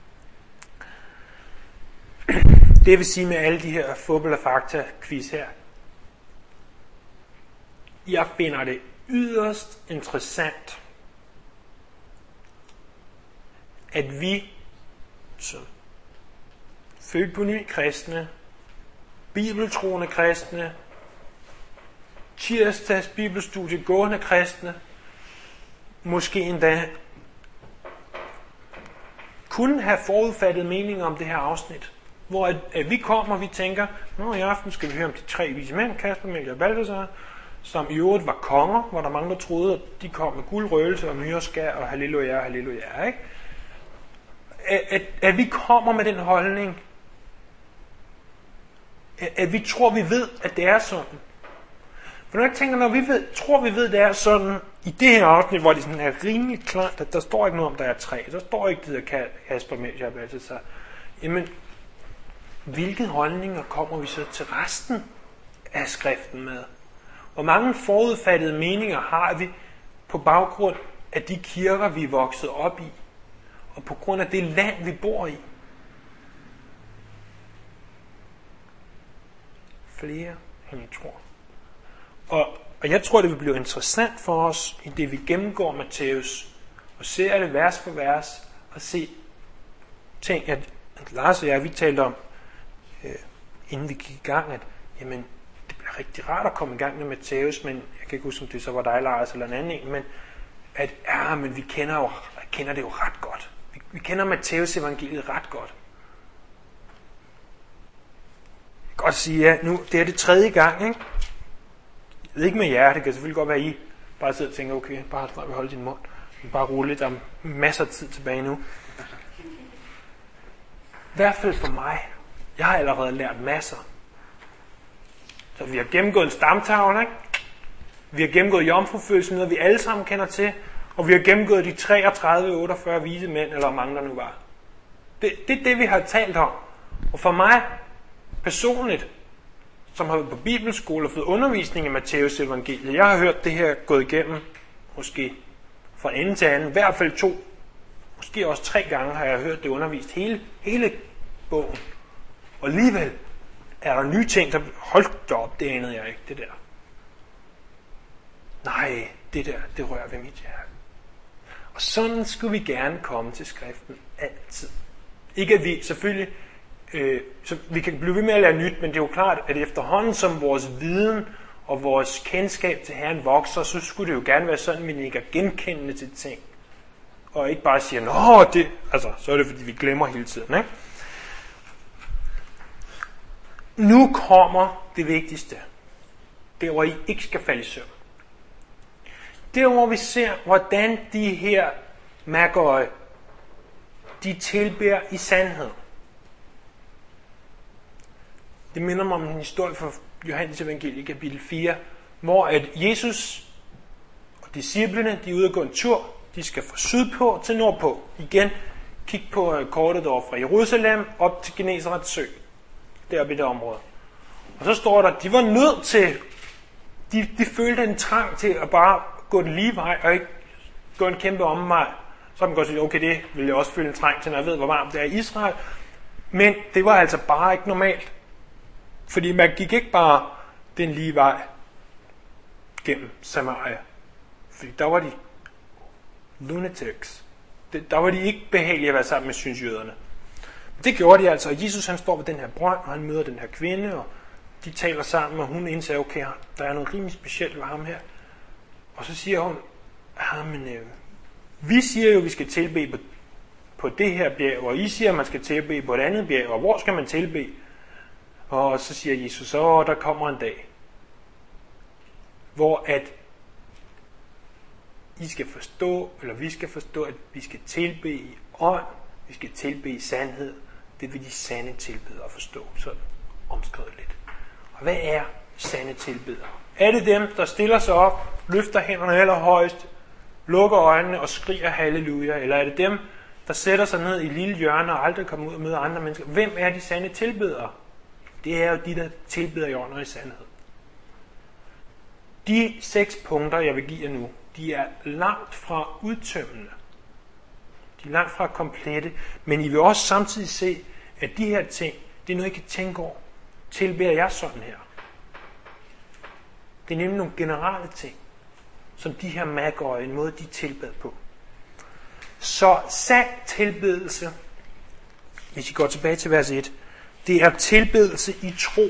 Det vil sige med alle de her fodbold- og fakta-quiz her. Jeg finder det yderst interessant, at vi som født på ny kristne, bibeltroende kristne, tirsdags bibelstudie gående kristne, måske endda kunne have forudfattet meninger om det her afsnit. Hvor at vi kommer, og vi tænker, i aften skal vi høre om de 3 vise mænd, Kasper, Melchior og Balthasar, som i øvrigt var konger, hvor der mange, der troede, at de kom med guld, røgelse og myreskær og halleluja, halleluja, ikke? At vi kommer med den holdning, at vi tror, vi ved, at det er sådan. For når jeg tænker, når vi tror, vi ved, det er sådan, i det her afsnit, hvor det sådan er rimelig klart, at der står ikke noget om, der er 3. Der står ikke det der Kasper, Melchior og Balthasar. Jamen, hvilke holdninger kommer vi så til resten af skriften med? Hvor mange forudfattede meninger har vi på baggrund af de kirker, vi er vokset op i? Og på grund af det land, vi bor i? Flere, end jeg tror. Og jeg tror, det vil blive interessant for os, i det vi gennemgår Matthæus, og ser det vers for vers, og se ting, at Lars og jeg, vi talte om, inden vi gik i gang, at jamen, det bliver rigtig rart at komme i gang med Matthæus, men jeg kan ikke huske, om det så var dig, Lars, eller en anden en, men at men vi kender det jo ret godt. Vi kender Matthæus evangeliet ret godt. Jeg kan godt sige, at nu, det er det 3. gang, ikke? Jeg ved ikke med jer, det kan selvfølgelig godt være, I bare sidder og tænker, okay, bare snart vil holde din mund. Bare roligt, der er masser af tid tilbage nu. I hvert fald for mig. Jeg har allerede lært masser. Så vi har gennemgået en stamtavle, ikke? Vi har gennemgået jomfrufødslen, noget vi alle sammen kender til. Og vi har gennemgået de 33-48 vise mænd, eller hvor mange der nu var. Det er det, vi har talt om. Og for mig personligt, som har været på bibelskole og fået undervisning i Matthæus evangeliet, jeg har hørt det her gået igennem, måske fra ende til anden, i hvert fald 2, måske også 3 gange har jeg hørt det undervist, hele bogen. Og alligevel er der nye ting, der holdt op, det anede jeg ikke, det der. Nej, det der, det rører ved mit hjerte. Og sådan skulle vi gerne komme til skriften altid. Ikke at vi selvfølgelig, så vi kan blive ved med at lære nyt, men det er jo klart, at efterhånden som vores viden og vores kendskab til Herren vokser, så skulle det jo gerne være sådan, at vi nikker genkendende til ting. Og ikke bare siger, det, altså, så er det fordi vi glemmer hele tiden, ikke? Nu kommer det vigtigste. Der hvor I ikke skal falde i søvn. Der hvor vi ser, hvordan de her magøje, de tilbeder i sandhed. Det minder mig om en historie fra Johannes evangeliet kapitel 4, hvor at Jesus og disciplene, de er ude at gå en tur. De skal fra sydpå til nordpå. Igen, kig på kortet derovre fra Jerusalem op til Genesarets sø. Deroppe i det område. Og så står der, de var nødt til, de følte en trang til at bare gå den lige vej, og ikke gå en kæmpe omvej. Så kan man godt sige, okay, det vil jeg også føle en trang til, når jeg ved, hvor varmt det er i Israel. Men det var altså bare ikke normalt. Fordi man gik ikke bare den lige vej gennem Samaria. Fordi der var de lunatics. Der var de ikke behagelige at være sammen med synsjøderne. Det gjorde de altså, og Jesus han står ved den her brønd, og han møder den her kvinde, og de taler sammen, og hun indser, okay, der er noget rimelig specielt ved ham her. Og så siger hun, vi siger jo, at vi skal tilbede på det her bjerg, og I siger, at man skal tilbede på et andet bjerg, og hvor skal man tilbede? Og så siger Jesus, der kommer en dag, hvor at I skal forstå, eller vi skal forstå, at vi skal tilbede i ånd, vi skal tilbede i sandhed. Det vil de sande tilbedere forstå, sådan omskrevet lidt. Og hvad er sande tilbedere? Er det dem, der stiller sig op, løfter hænderne allerhøjst, lukker øjnene og skriger halleluja? Eller er det dem, der sætter sig ned i et lille hjørne og aldrig kommer ud og møder andre mennesker? Hvem er de sande tilbedere? Det er jo de, der tilbeder i ånd og i sandhed. De 6 punkter, jeg vil give jer nu, de er langt fra udtømmende. De er langt fra komplette, men I vil også samtidig se, at de her ting, det er noget, I kan tænke over. Tilbeder jeg sådan her? Det er nemlig nogle generelle ting, som de her magøje, en måde de tilbeder på. Så sand tilbedelse, hvis I går tilbage til vers 1, det er tilbedelse i tro.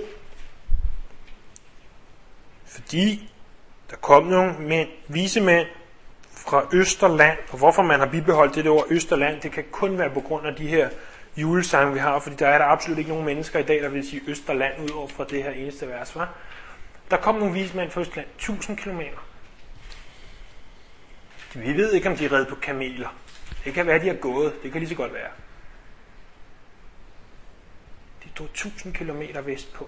Fordi der kom nogle vise mænd fra Østerland, og hvorfor man har bibeholdt det ord Østerland, det kan kun være på grund af de her julesange, vi har, fordi der er der absolut ikke nogen mennesker i dag, der vil sige Østerland ud over fra det her eneste vers, var. Der kom nogle vise mænd fra Østerland, 1000 kilometer. Vi ved ikke, om de er reddet på kameler. Det kan være, de har gået. Det kan lige så godt være. De tog 1000 kilometer vestpå.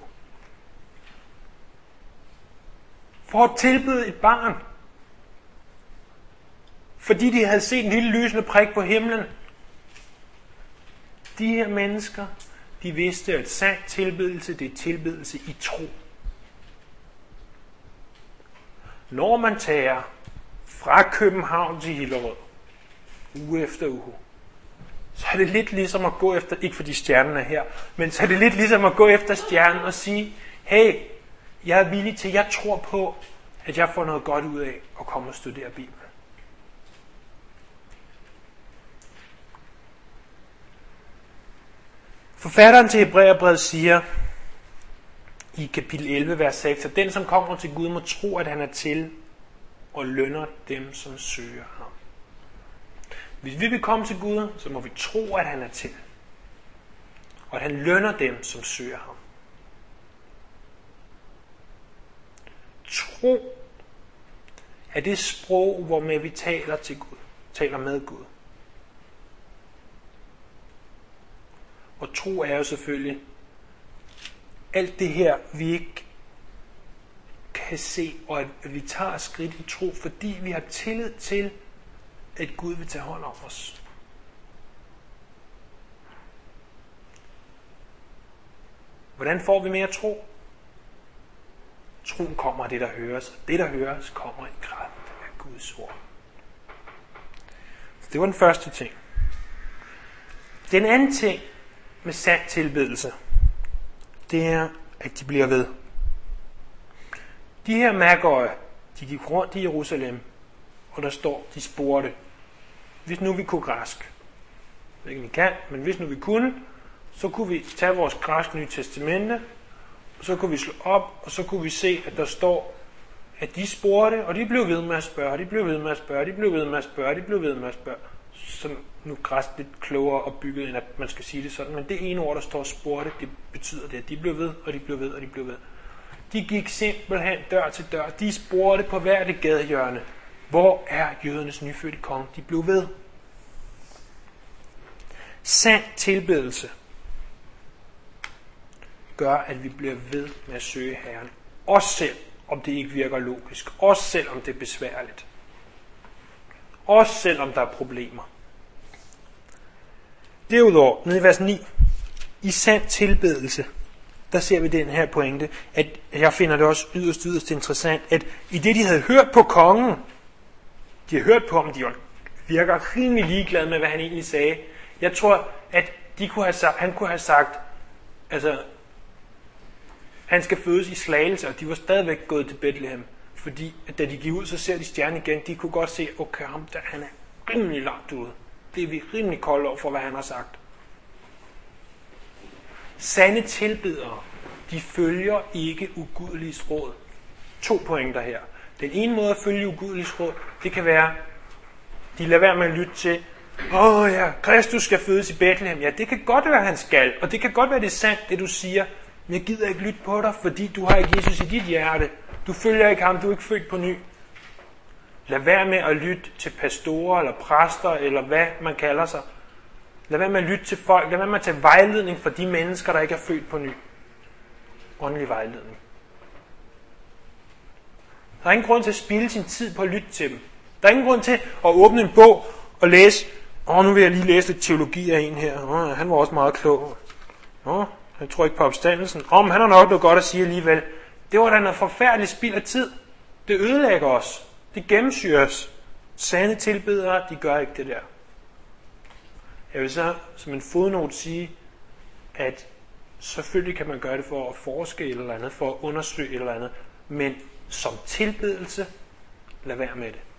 For at tilbede et barn. Fordi de havde set en lille lysende prik på himlen. De her mennesker, de vidste, at sand tilbedelse, det er tilbedelse i tro. Når man tager fra København til Hillerød, uge efter uge, så er det lidt ligesom at gå efter, ikke fordi stjernen er her, men så er det lidt ligesom at gå efter stjernen og sige, hey, jeg er villig til, jeg tror på, at jeg får noget godt ud af at komme og studere Bibelen. Forfatteren til Hebræerbrevet siger i kapitel 11, vers 6, at den, som kommer til Gud, må tro, at han er til, og lønner dem, som søger ham. Hvis vi vil komme til Gud, så må vi tro, at han er til, og at han lønner dem, som søger ham. Tro er det sprog, hvormed vi taler til Gud, taler med Gud. Og tro er jo selvfølgelig alt det her, vi ikke kan se, og at vi tager skridt i tro, fordi vi har tillid til, at Gud vil tage hånd om os. Hvordan får vi mere tro? Troen kommer af det, der høres, og det, der høres, kommer i kraft af Guds ord. Det var den første ting. Den anden ting med sand tilbedelse, det er, at de bliver ved. De her magøje, de gik rundt i Jerusalem, og der står, de spurgte, hvis nu vi kunne græsk. Ikke vi kan, men hvis nu vi kunne, så kunne vi tage vores græske Nye Testamente, og så kunne vi slå op, og så kunne vi se, at der står, at de spurgte, og de blev ved med at spørge, de blev ved med at spørge, de blev ved med at spørge, de blev ved med at spørge. Så nu græsk lidt klogere opbygget, end at man skal sige det sådan, men det ene ord, der står spurgte, det betyder det, at de blev ved, og de blev ved, og de blev ved. De gik simpelthen dør til dør. De spurgte på hvert et gadehjørne. Hvor er jødernes nyfødte konge? De blev ved. Sand tilbedelse gør, at vi bliver ved med at søge Herren. Også selv, om det ikke virker logisk. Også selv, om det er besværligt. Også selv, om der er problemer. Derudover, nede i vers 9, i sand tilbedelse, der ser vi den her pointe, at jeg finder det også yderst interessant, at i det, de havde hørt på kongen, de havde hørt på ham, de virker rimelig ligeglade med, hvad han egentlig sagde. Jeg tror, at han kunne have sagt, altså, han skal fødes i Slagelse, og de var stadigvæk gået til Bethlehem. Fordi da de gik ud, så ser de stjernen igen. De kunne godt se, okay, ham der, han er rimelig langt ude. Det er vi rimelig kolde over for, hvad han har sagt. Sande tilbedere, de følger ikke ugudeliges råd. 2 pointer her. Den ene måde at følge ugudeliges råd, det kan være, de lader være med at lytte til, Kristus skal fødes i Bethlehem. Ja, det kan godt være, han skal, og det kan godt være, det er sandt, det du siger, men jeg gider ikke lytte på dig, fordi du har ikke Jesus i dit hjerte. Du følger ikke ham, du er ikke født på ny. Lad være med at lytte til pastorer eller præster, eller hvad man kalder sig. Lad være med at lytte til folk. Lad være med at tage vejledning fra de mennesker, der ikke er født på ny. Åndelig vejledning. Der er ingen grund til at spilde sin tid på at lytte til dem. Der er ingen grund til at åbne en bog og læse, nu vil jeg lige læse lidt teologi af en her. Han var også meget klog. Jeg tror ikke på opstandelsen. Men han har nok noget godt at sige alligevel. Det var da noget forfærdeligt spild af tid. Det ødelægger os. Det gennemsyrer os. Sande tilbedere, de gør ikke det der. Jeg vil så som en fodnote sige, at selvfølgelig kan man gøre det for at forske et eller andet, for at undersøge et eller andet, men som tilbedelse, lad være med det.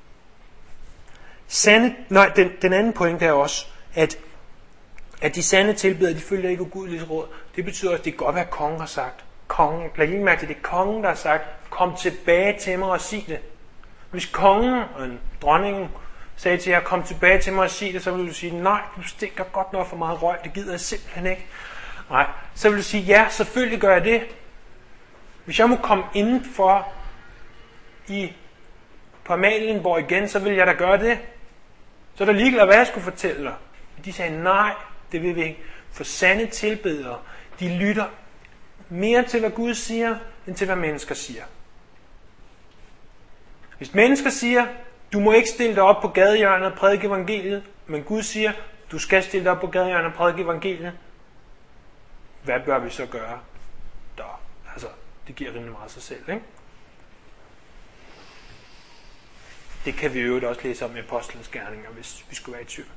Den anden point er også, at de sande tilbedere, de følger ikke ugudeligt råd. Det betyder også, at det kan godt være, at kongen har sagt. Lad lige mærke til, det er kongen, der har sagt, kom tilbage til mig og sig det. Hvis kongen og dronningen sagde til jer, kom tilbage til mig og sig det, så vil du sige, nej, du stinker godt nok for meget røg, det gider jeg simpelthen ikke. Nej, så vil du sige, ja, selvfølgelig gør jeg det. Hvis jeg må komme indenfor på Amalienborg igen, så vil jeg da gøre det. Så er der ligeglad, hvad jeg skulle fortælle dig. De sagde, nej, det vil vi ikke. For sande tilbedere, de lytter mere til, hvad Gud siger, end til, hvad mennesker siger. Hvis mennesker siger, du må ikke stille dig op på gadehjørnet og prædike evangeliet, men Gud siger, du skal stille dig op på gadehjørnet og prædike evangeliet, hvad bør vi så gøre? Det giver rimelig meget sig selv, ikke? Det kan vi jo også læse om i Apostlenes Gerninger, hvis vi skulle være i tvivl.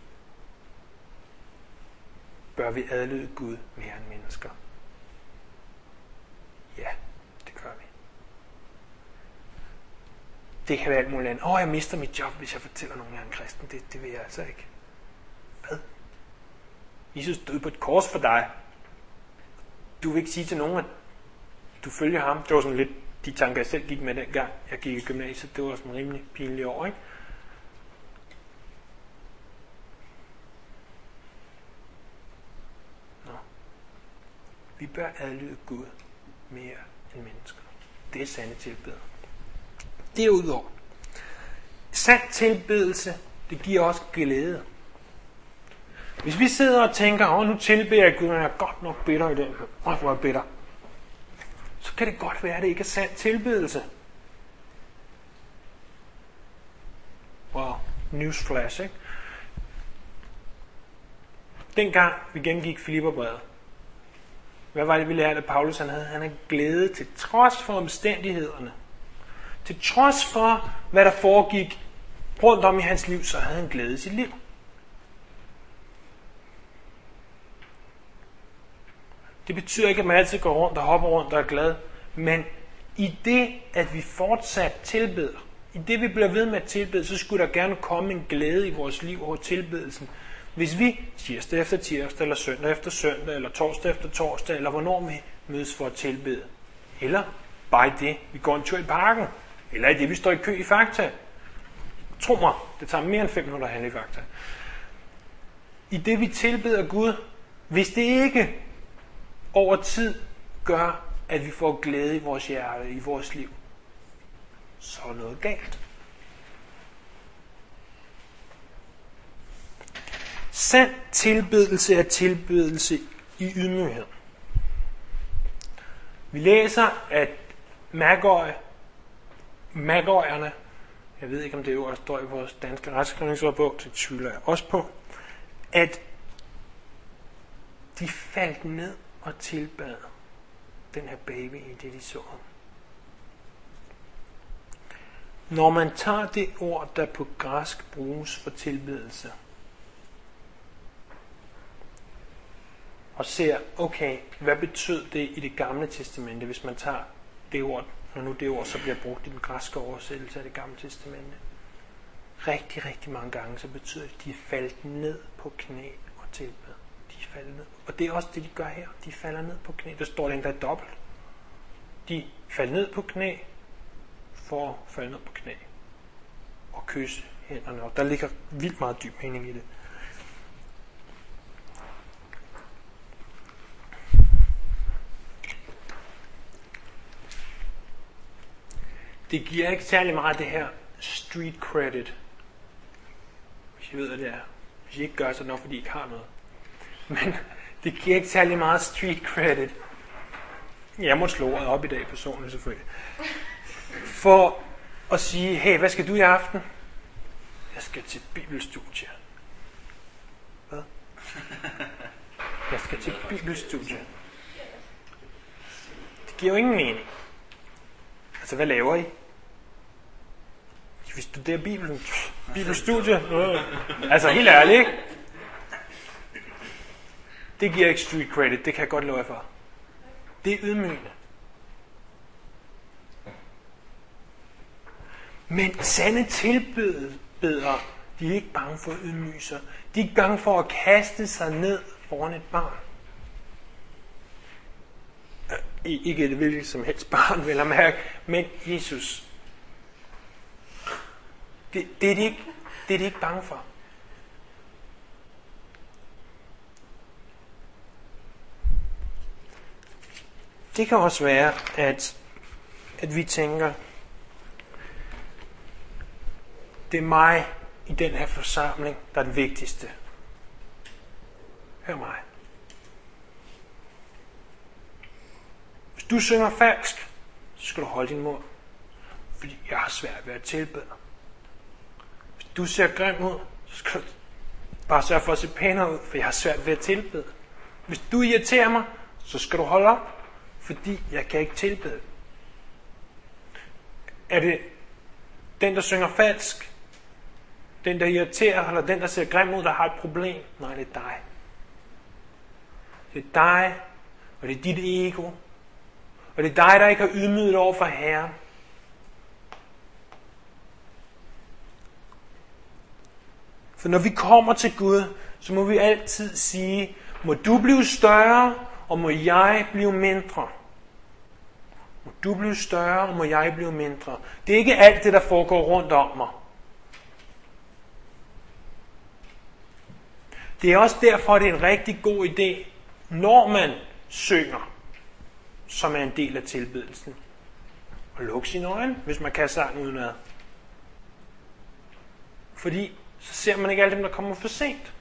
Bør vi adlyde Gud mere end mennesker? Ja, det gør vi. Det kan være alt muligt andet. Jeg mister mit job, hvis jeg fortæller nogen, jeg er en kristen. Det vil jeg altså ikke. Hvad? Jesus døde på et kors for dig. Du vil ikke sige til nogen, at du følger ham. Det var sådan lidt de tanker, jeg selv gik med dengang jeg gik i gymnasiet. Det var sådan rimelig pinligt år, ikke? Vi bør adlyde Gud mere end mennesker. Det er sande tilbedere. Derudover, sand tilbedelse, det giver også glæde. Hvis vi sidder og tænker, nu tilbeder jeg Gud, og jeg er godt nok bitter i den her, hvor jeg er bitter, så kan det godt være, at det ikke er sand tilbedelse. Wow, newsflash, ikke? Dengang vi gengik Filipperbrevet, hvad var det, vi lærte af Paulus? Han havde glæde til trods for omstændighederne. Til trods for, hvad der foregik rundt om i hans liv, så havde han glæde i sit liv. Det betyder ikke, at man altid går rundt og hopper rundt og er glad. Men i det, at vi fortsat tilbeder, i det, vi bliver ved med at tilbede, så skulle der gerne komme en glæde i vores liv over tilbedelsen. Hvis vi tirsdag efter tirsdag, eller søndag efter søndag, eller torsdag efter torsdag, eller hvornår vi mødes for at tilbede, eller bare i det, vi går en tur i parken, eller i det, vi står i kø i Fakta. Tro mig, det tager mere end 5 minutter at handle i Fakta. I det, vi tilbeder Gud, hvis det ikke over tid gør, at vi får glæde i vores hjerte, i vores liv, så er noget galt. Sand tilbedelse er tilbedelse i ydmyghed. Vi læser, at magøjerne, jeg ved ikke om det ord står i vores danske retskrivningsordbog, det tvivler jeg også på, at de faldt ned og tilbad den her baby i det, de så. Når man tager det ord, der på græsk bruges for tilbedelse, og ser, okay, hvad betød det i det gamle testamente, hvis man tager det ord, når nu det ord så bliver brugt i den græske oversættelse af det gamle testamente. Rigtig, rigtig mange gange, så betyder det, at de er faldet ned på knæ og tilbad. De er faldet ned. Og det er også det, de gør her. De falder ned på knæ. Der står det endda dobbelt. De falder ned på knæ for at falde ned på knæ og kysse hænderne. Og der ligger vildt meget dyb mening i det. Det giver ikke særlig meget det her street credit. Hvis I ved, hvad det er. Hvis I ikke gør, så er det nok, fordi I ikke har noget. Men det giver ikke særlig meget street credit. Jeg må slå ordet op i dag personligt selvfølgelig. For at sige, hey, hvad skal du i aften? skal til bibelstudie. Hvad? Jeg skal til bibelstudie. Det giver jo ingen mening. Altså, hvad laver I? Vi studerer Bibelen. Bibelstudie. Altså, helt ærligt, ikke? Det giver ikke street credit, det kan jeg godt love jer for. Det er ydmygende. Men sande tilbedere, de er ikke bange for at ydmyge sig. De er ikke bange for at kaste sig ned foran et barn. Ikke et hvilket som helst barn, vel at mærke, men Jesus. Det er de ikke bange for. Det kan også være, at vi tænker, det er mig i den her forsamling, der er det vigtigste. Hør mig. Hvis du synger falsk, så skal du holde din mund, fordi jeg har svært ved at tilbede. Hvis du ser grim ud, så skal du bare sørge for at se pænere ud, for jeg har svært ved at tilbede. Hvis du irriterer mig, så skal du holde op, fordi jeg kan ikke tilbede. Er det den, der synger falsk, den, der irriterer, eller den, der ser grim ud, der har et problem? Nej, det er dig. Det er dig, og det er dit ego. Og det er dig, der ikke har ydmyget over for Herren. For når vi kommer til Gud, så må vi altid sige, må du blive større, og må jeg blive mindre. Må du blive større, og må jeg blive mindre. Det er ikke alt det, der foregår rundt om mig. Det er også derfor, det er en rigtig god idé, når man synger, som er en del af tilbedelsen, at lukke sine øjne, hvis man kan sangen udenad. Fordi så ser man ikke alle dem, der kommer for sent.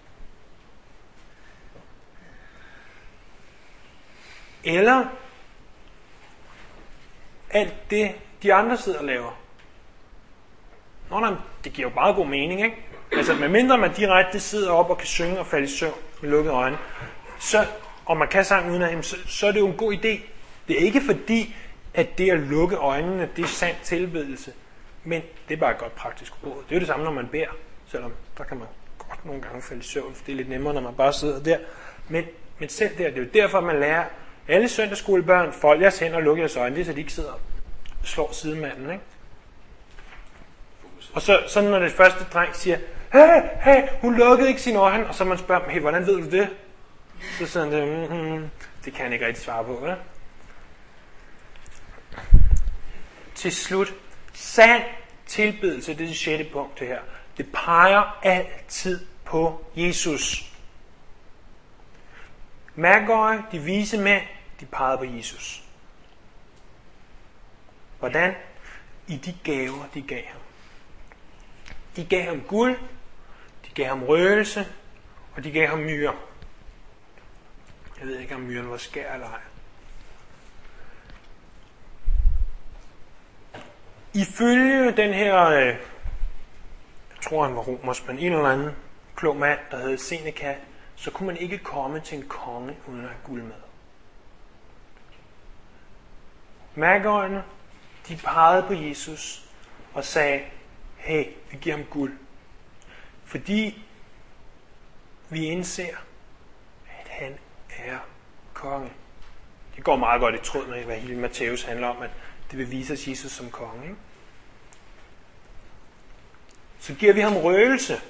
Eller alt det, de andre sidder og laver. Det giver jo bare god mening, ikke? Altså, medmindre man direkte sidder op og kan synge og falde i søvn med lukkede øjne, og man kan sange uden af ham, så er det jo en god idé. Det er ikke fordi, at det at lukke øjnene, det er sand tilbedelse. Men det er bare et godt praktisk råd. Det er jo det samme, når man beder. Selvom der kan man godt nogle gange falde i søvn, for det er lidt nemmere, når man bare sidder der. Men selv der, det er jo derfor, man lærer alle søndagsskolebørn, fold jeres hænder og lukke jeres øjne, det er så de ikke sidder og slår sidemanden, ikke? Og så når det første dreng siger, hey, hun lukkede ikke sine øjne, og så man spørger dem, hey, hvordan ved du det? Så sådan det kan han ikke rigtig svare på, vel? Til slut, sand tilbedelse, det er det 6. punkt det her. Det peger altid på Jesus. Mærkøje, de vise mænd, de pegede på Jesus. Hvordan? I de gaver, de gav ham. De gav ham guld, de gav ham røgelse, og de gav ham myrer. Jeg ved ikke, om myren var skær eller ej. Ifølge den her, jeg tror han var romersk, men en eller anden klog mand, der hed Seneca, så kunne man ikke komme til en konge uden at have guld med. Mærkeøjne, de pegede på Jesus og sagde, hey, vi giver ham guld. Fordi vi indser, at han er konge. Det går meget godt i tråd med, hvad hele Matthæus handler om, at det vil vise os Jesus som konge. Ikke? Så giver vi ham røgelse.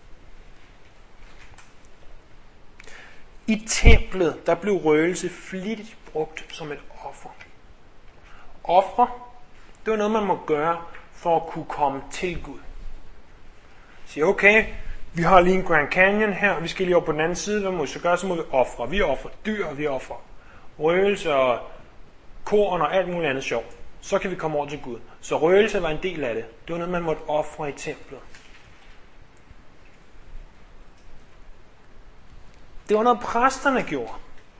I templet, der blev røgelse flittigt brugt som et offer. Ofre, det var noget, man må gøre for at kunne komme til Gud. Sige, okay, vi har lige en Grand Canyon her, og vi skal lige over på den anden side. Hvad må vi så gøre? Så må vi ofre. Vi ofrer dyr, og vi ofrer røgelse og korn og alt muligt andet sjov. Så kan vi komme over til Gud. Så røgelse var en del af det. Det var noget, man måtte ofre i templet. Det var noget, præsterne gjorde.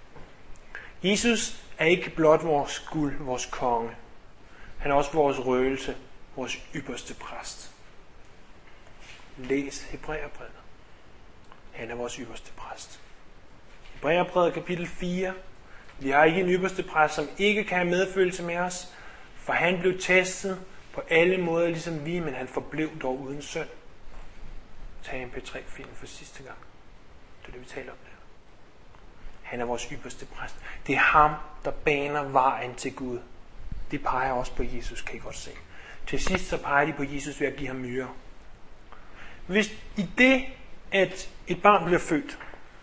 Jesus er ikke blot vores guld, vores konge. Han er også vores røgelse, vores ypperste præst. læs Hebræerbrevet. Han er vores ypperste præst. Hebræerbrevet kapitel 4. Vi har ikke en ypperste præst, som ikke kan have medfølelse med os, for han blev testet på alle måder, ligesom vi, men han forblev dog uden synd. Tag MP3-filmen for sidste gang. Det er det, vi taler om der. Han er vores ypperste præst. Det er ham, der baner vejen til Gud. Det peger også på Jesus, kan I godt se. Til sidst så peger de på Jesus ved at give ham myrer. Hvis i det, at et barn bliver født,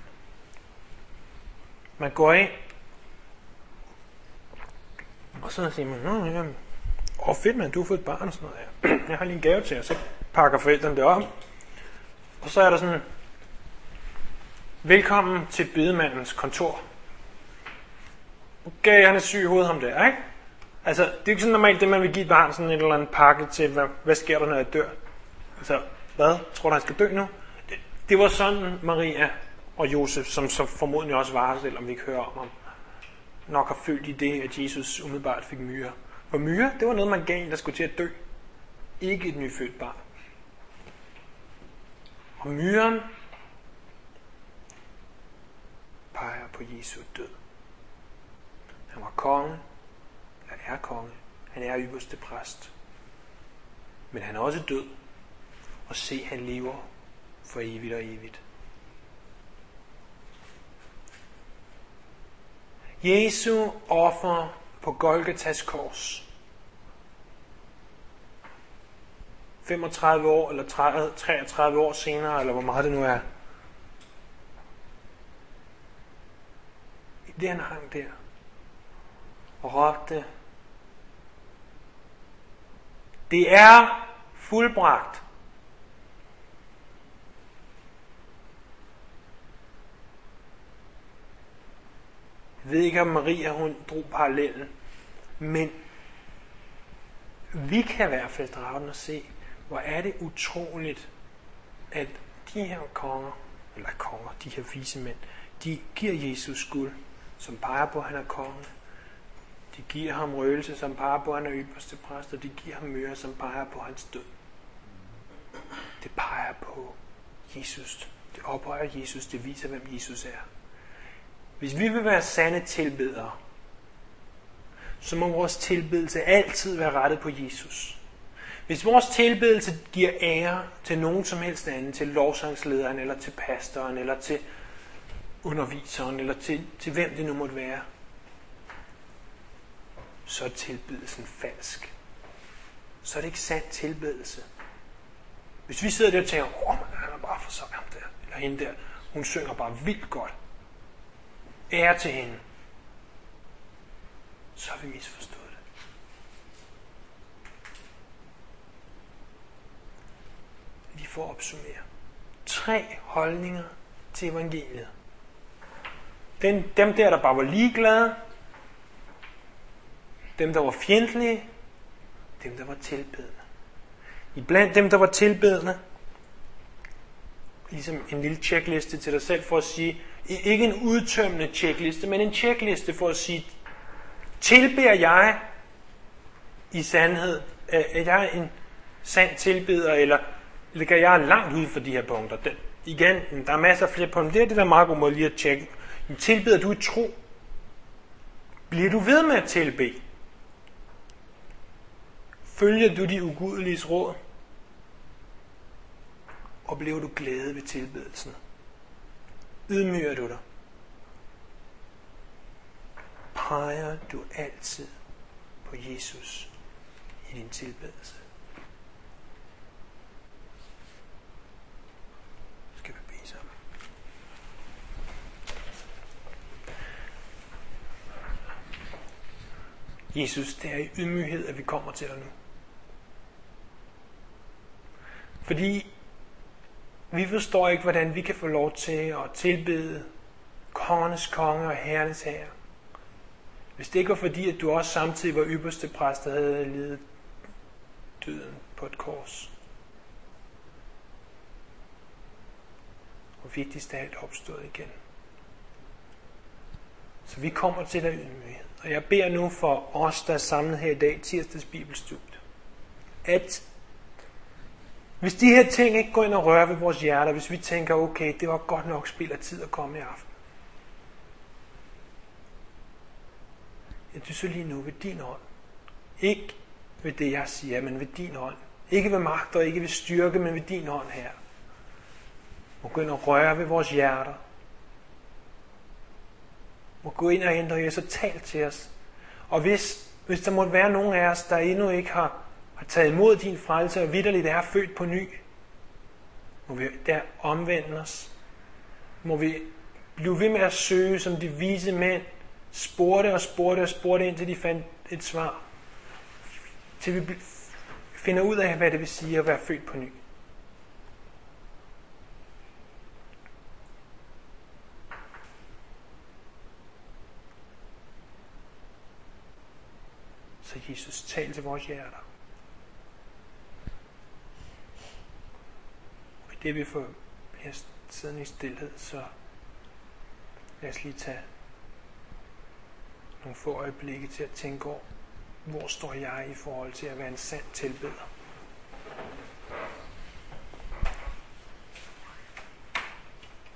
man går ind, og så siger man, fedt mand, du har fået et barn og sådan noget. Jeg har lige en gave til jer, så pakker forældrene det op. Og så er der sådan, velkommen til bedemandens kontor. Okay, han er syg i hovedet ham der, ikke? Altså, det er jo ikke sådan normalt, det man vil give et barn sådan en eller anden pakke til, hvad sker der, når jeg dør? Altså, hvad? Tror du, han skal dø nu? Det var sådan Maria og Josef, som så formodentlig også var, selvom vi ikke hører om ham, nok har følt i det, at Jesus umiddelbart fik myrer. For myrer, det var noget, man gav en, der skulle til at dø. Ikke et nyfødt barn. Og myren peger på Jesu død. Han var konge, eller er konge. Han er ypperste præst. Men han er også død. Og se, han lever for evigt og evigt. Jesu offer på Golgatas kors. 35 år eller 33 år senere, eller hvor meget det nu er. I det han hang der og råbte, det er fuldbragt. Jeg ved ikke, om Maria hun drog parallellen, men vi kan i hvert fald drage den og se, hvor er det utroligt, at de her konger, de her vise mænd, de giver Jesus guld, som peger på, at han er konge. De giver ham røgelse, som peger på, at han er ypperste præst, og de giver ham myrer, som peger på hans død. Det peger på Jesus. Det ophøjer Jesus. Det viser, hvem Jesus er. Hvis vi vil være sande tilbedere, så må vores tilbedelse altid være rettet på Jesus. Hvis vores tilbedelse giver ære til nogen som helst anden, til lovsangslederen, eller til pastoren, eller til underviseren, eller til hvem det nu måtte være, så er tilbedelsen falsk. Så er det ikke sand tilbedelse. Hvis vi sidder der og tænker, han er bare for sådan ham der, eller hende der, hun synger bare vildt godt. Ære til hende. Så har vi misforstået det. Lige for at opsummere. 3 holdninger til evangeliet. Dem der bare var ligeglade. Dem, der var fjendtlige. Dem, der var tilbedende. Iblandt dem, der var tilbedende, ligesom en lille checkliste til dig selv for at sige, ikke en udtømmende checkliste, men en checkliste for at sige, tilbeder jeg i sandhed? Er jeg en sand tilbeder, eller ligger jeg langt ud for de her punkter? Igen, der er masser af flere punkter. Det er det, der er meget god måde lige at tjekke. Tilbeder du i tro? Bliver du ved med at tilbede? Følger du de ugudeliges råd? Oplever du glæde ved tilbedelsen? Ydmyger du dig? Peger du altid på Jesus i din tilbedelse? Skal vi bede sammen? Jesus, det er i ydmyghed, at vi kommer til dig nu. Fordi vi forstår ikke, hvordan vi kan få lov til at tilbede kongernes konge og herrenes herre. Hvis det ikke var fordi, at du også samtidig var ypperste præst, der havde lidet døden på et kors. Og vigtigst af alt opstået igen. Så vi kommer til dig ydmyghed. Og jeg beder nu for os, der er samlet her i dag, tirsdags bibelstudie, at Hvis de her ting ikke går ind og rører ved vores hjerter, hvis vi tænker, okay, det var godt nok spild af tid at komme i aften. Ja, det er så lige nu ved din ånd. Ikke ved det, jeg siger, men ved din ånd. Ikke ved magt og ikke ved styrke, men ved din ånd her. Må gå ind og røre ved vores hjerter. Må gå ind og ændre os og tale til os. Og hvis der måtte være nogen af os, der endnu ikke har taget imod din frelse og vitterligt er født på ny, må vi der omvende os. Må vi blive ved med at søge, som de vise mænd spurgte indtil de fandt et svar. Til vi finder ud af, hvad det vil sige at være født på ny. Så Jesus, tal til vores hjerter. Og i det vi får bliver siddende i stilhed, så lad os lige tage nogle få øjeblikke til at tænke over, hvor står jeg i forhold til at være en sand tilbeder.